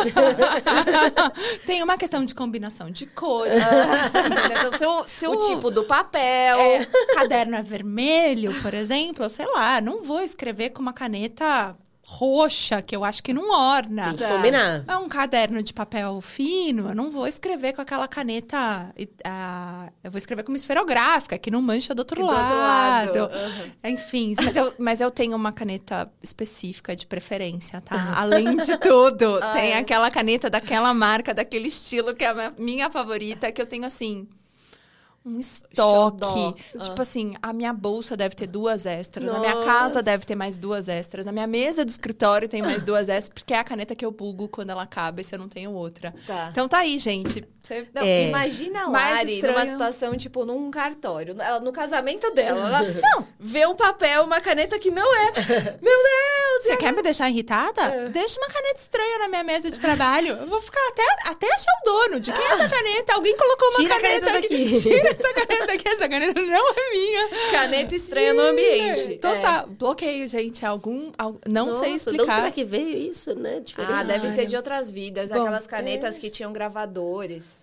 Tem uma questão de combinação de cores. Então, o tipo do papel. Caderno é vermelho, por exemplo, sei lá, não vou escrever com uma caneta roxa, que eu acho que não orna. Tem que combinar. É um caderno de papel fino, eu não vou escrever com aquela caneta... eu vou escrever com uma esferográfica, que não mancha do outro lado. Enfim, mas eu tenho uma caneta específica de preferência, tá? Além de tudo, tem aquela caneta daquela marca, daquele estilo, que é a minha favorita, que eu tenho, assim... um estoque. Tipo assim, a minha bolsa deve ter 2 extras. Nossa. Na minha casa deve ter mais 2 extras. Na minha mesa do escritório tem mais 2 extras. Porque é a caneta que eu bugo quando ela acaba e se eu não tenho outra. Tá. Então tá aí, gente. Não, imagina a Lari numa situação, tipo, num cartório. No casamento dela. Ela vê um papel, uma caneta que não é. Meu Deus! Você quer me deixar irritada? Deixa uma caneta estranha na minha mesa de trabalho. Eu vou ficar até achar o dono. De quem é essa caneta? Alguém colocou uma Tira caneta a caneta aqui. daqui. Tira essa caneta daqui. Essa caneta não é minha. Caneta estranha no ambiente. Total. Bloqueio, gente. Não sei explicar. De onde será que veio isso, né? Diferente. Deve ser de outras vidas. Bom, Aquelas canetas que tinham gravadores.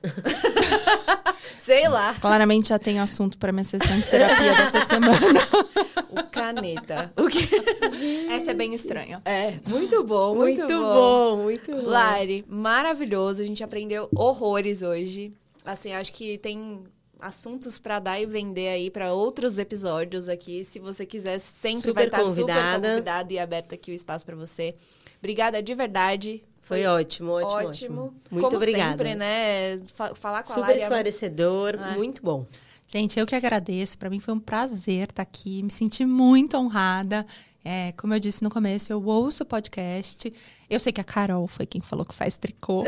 Sei lá. Claramente já tem assunto para minha sessão de terapia dessa semana. O caneta. Essa é bem estranha. Muito bom, muito bom. Lari, maravilhoso. A gente aprendeu horrores hoje. Assim, acho que tem assuntos para dar e vender aí para outros episódios aqui. Se você quiser, sempre vai estar super convidada e aberto aqui o espaço para você. Obrigada de verdade. Foi ótimo. Muito como obrigada. sempre, né? Falar com a Super Lari esclarecedor, muito bom. Gente, eu que agradeço. Para mim foi um prazer estar aqui. Me senti muito honrada. Como eu disse no começo, eu ouço o podcast. Eu sei que a Carol foi quem falou que faz tricô.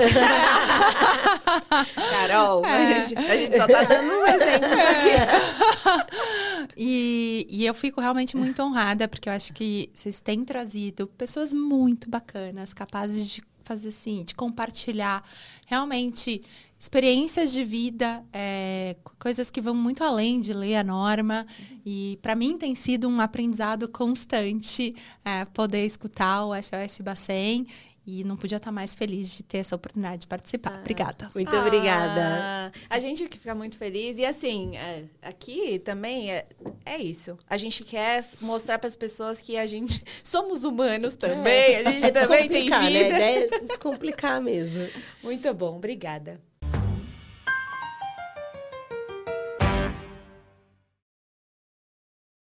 Carol, a gente só tá dando um exemplo aqui. E eu fico realmente muito honrada, porque eu acho que vocês têm trazido pessoas muito bacanas, capazes de fazer assim, de compartilhar realmente experiências de vida, coisas que vão muito além de ler a norma. E para mim tem sido um aprendizado constante poder escutar o SOS Bacen. E não podia estar mais feliz de ter essa oportunidade de participar. Obrigada. Muito obrigada. A gente fica muito feliz. E assim, aqui também é isso. A gente quer mostrar para as pessoas que a gente somos humanos também. A gente também tem vida. Né? A ideia é descomplicar mesmo. Muito bom. Obrigada.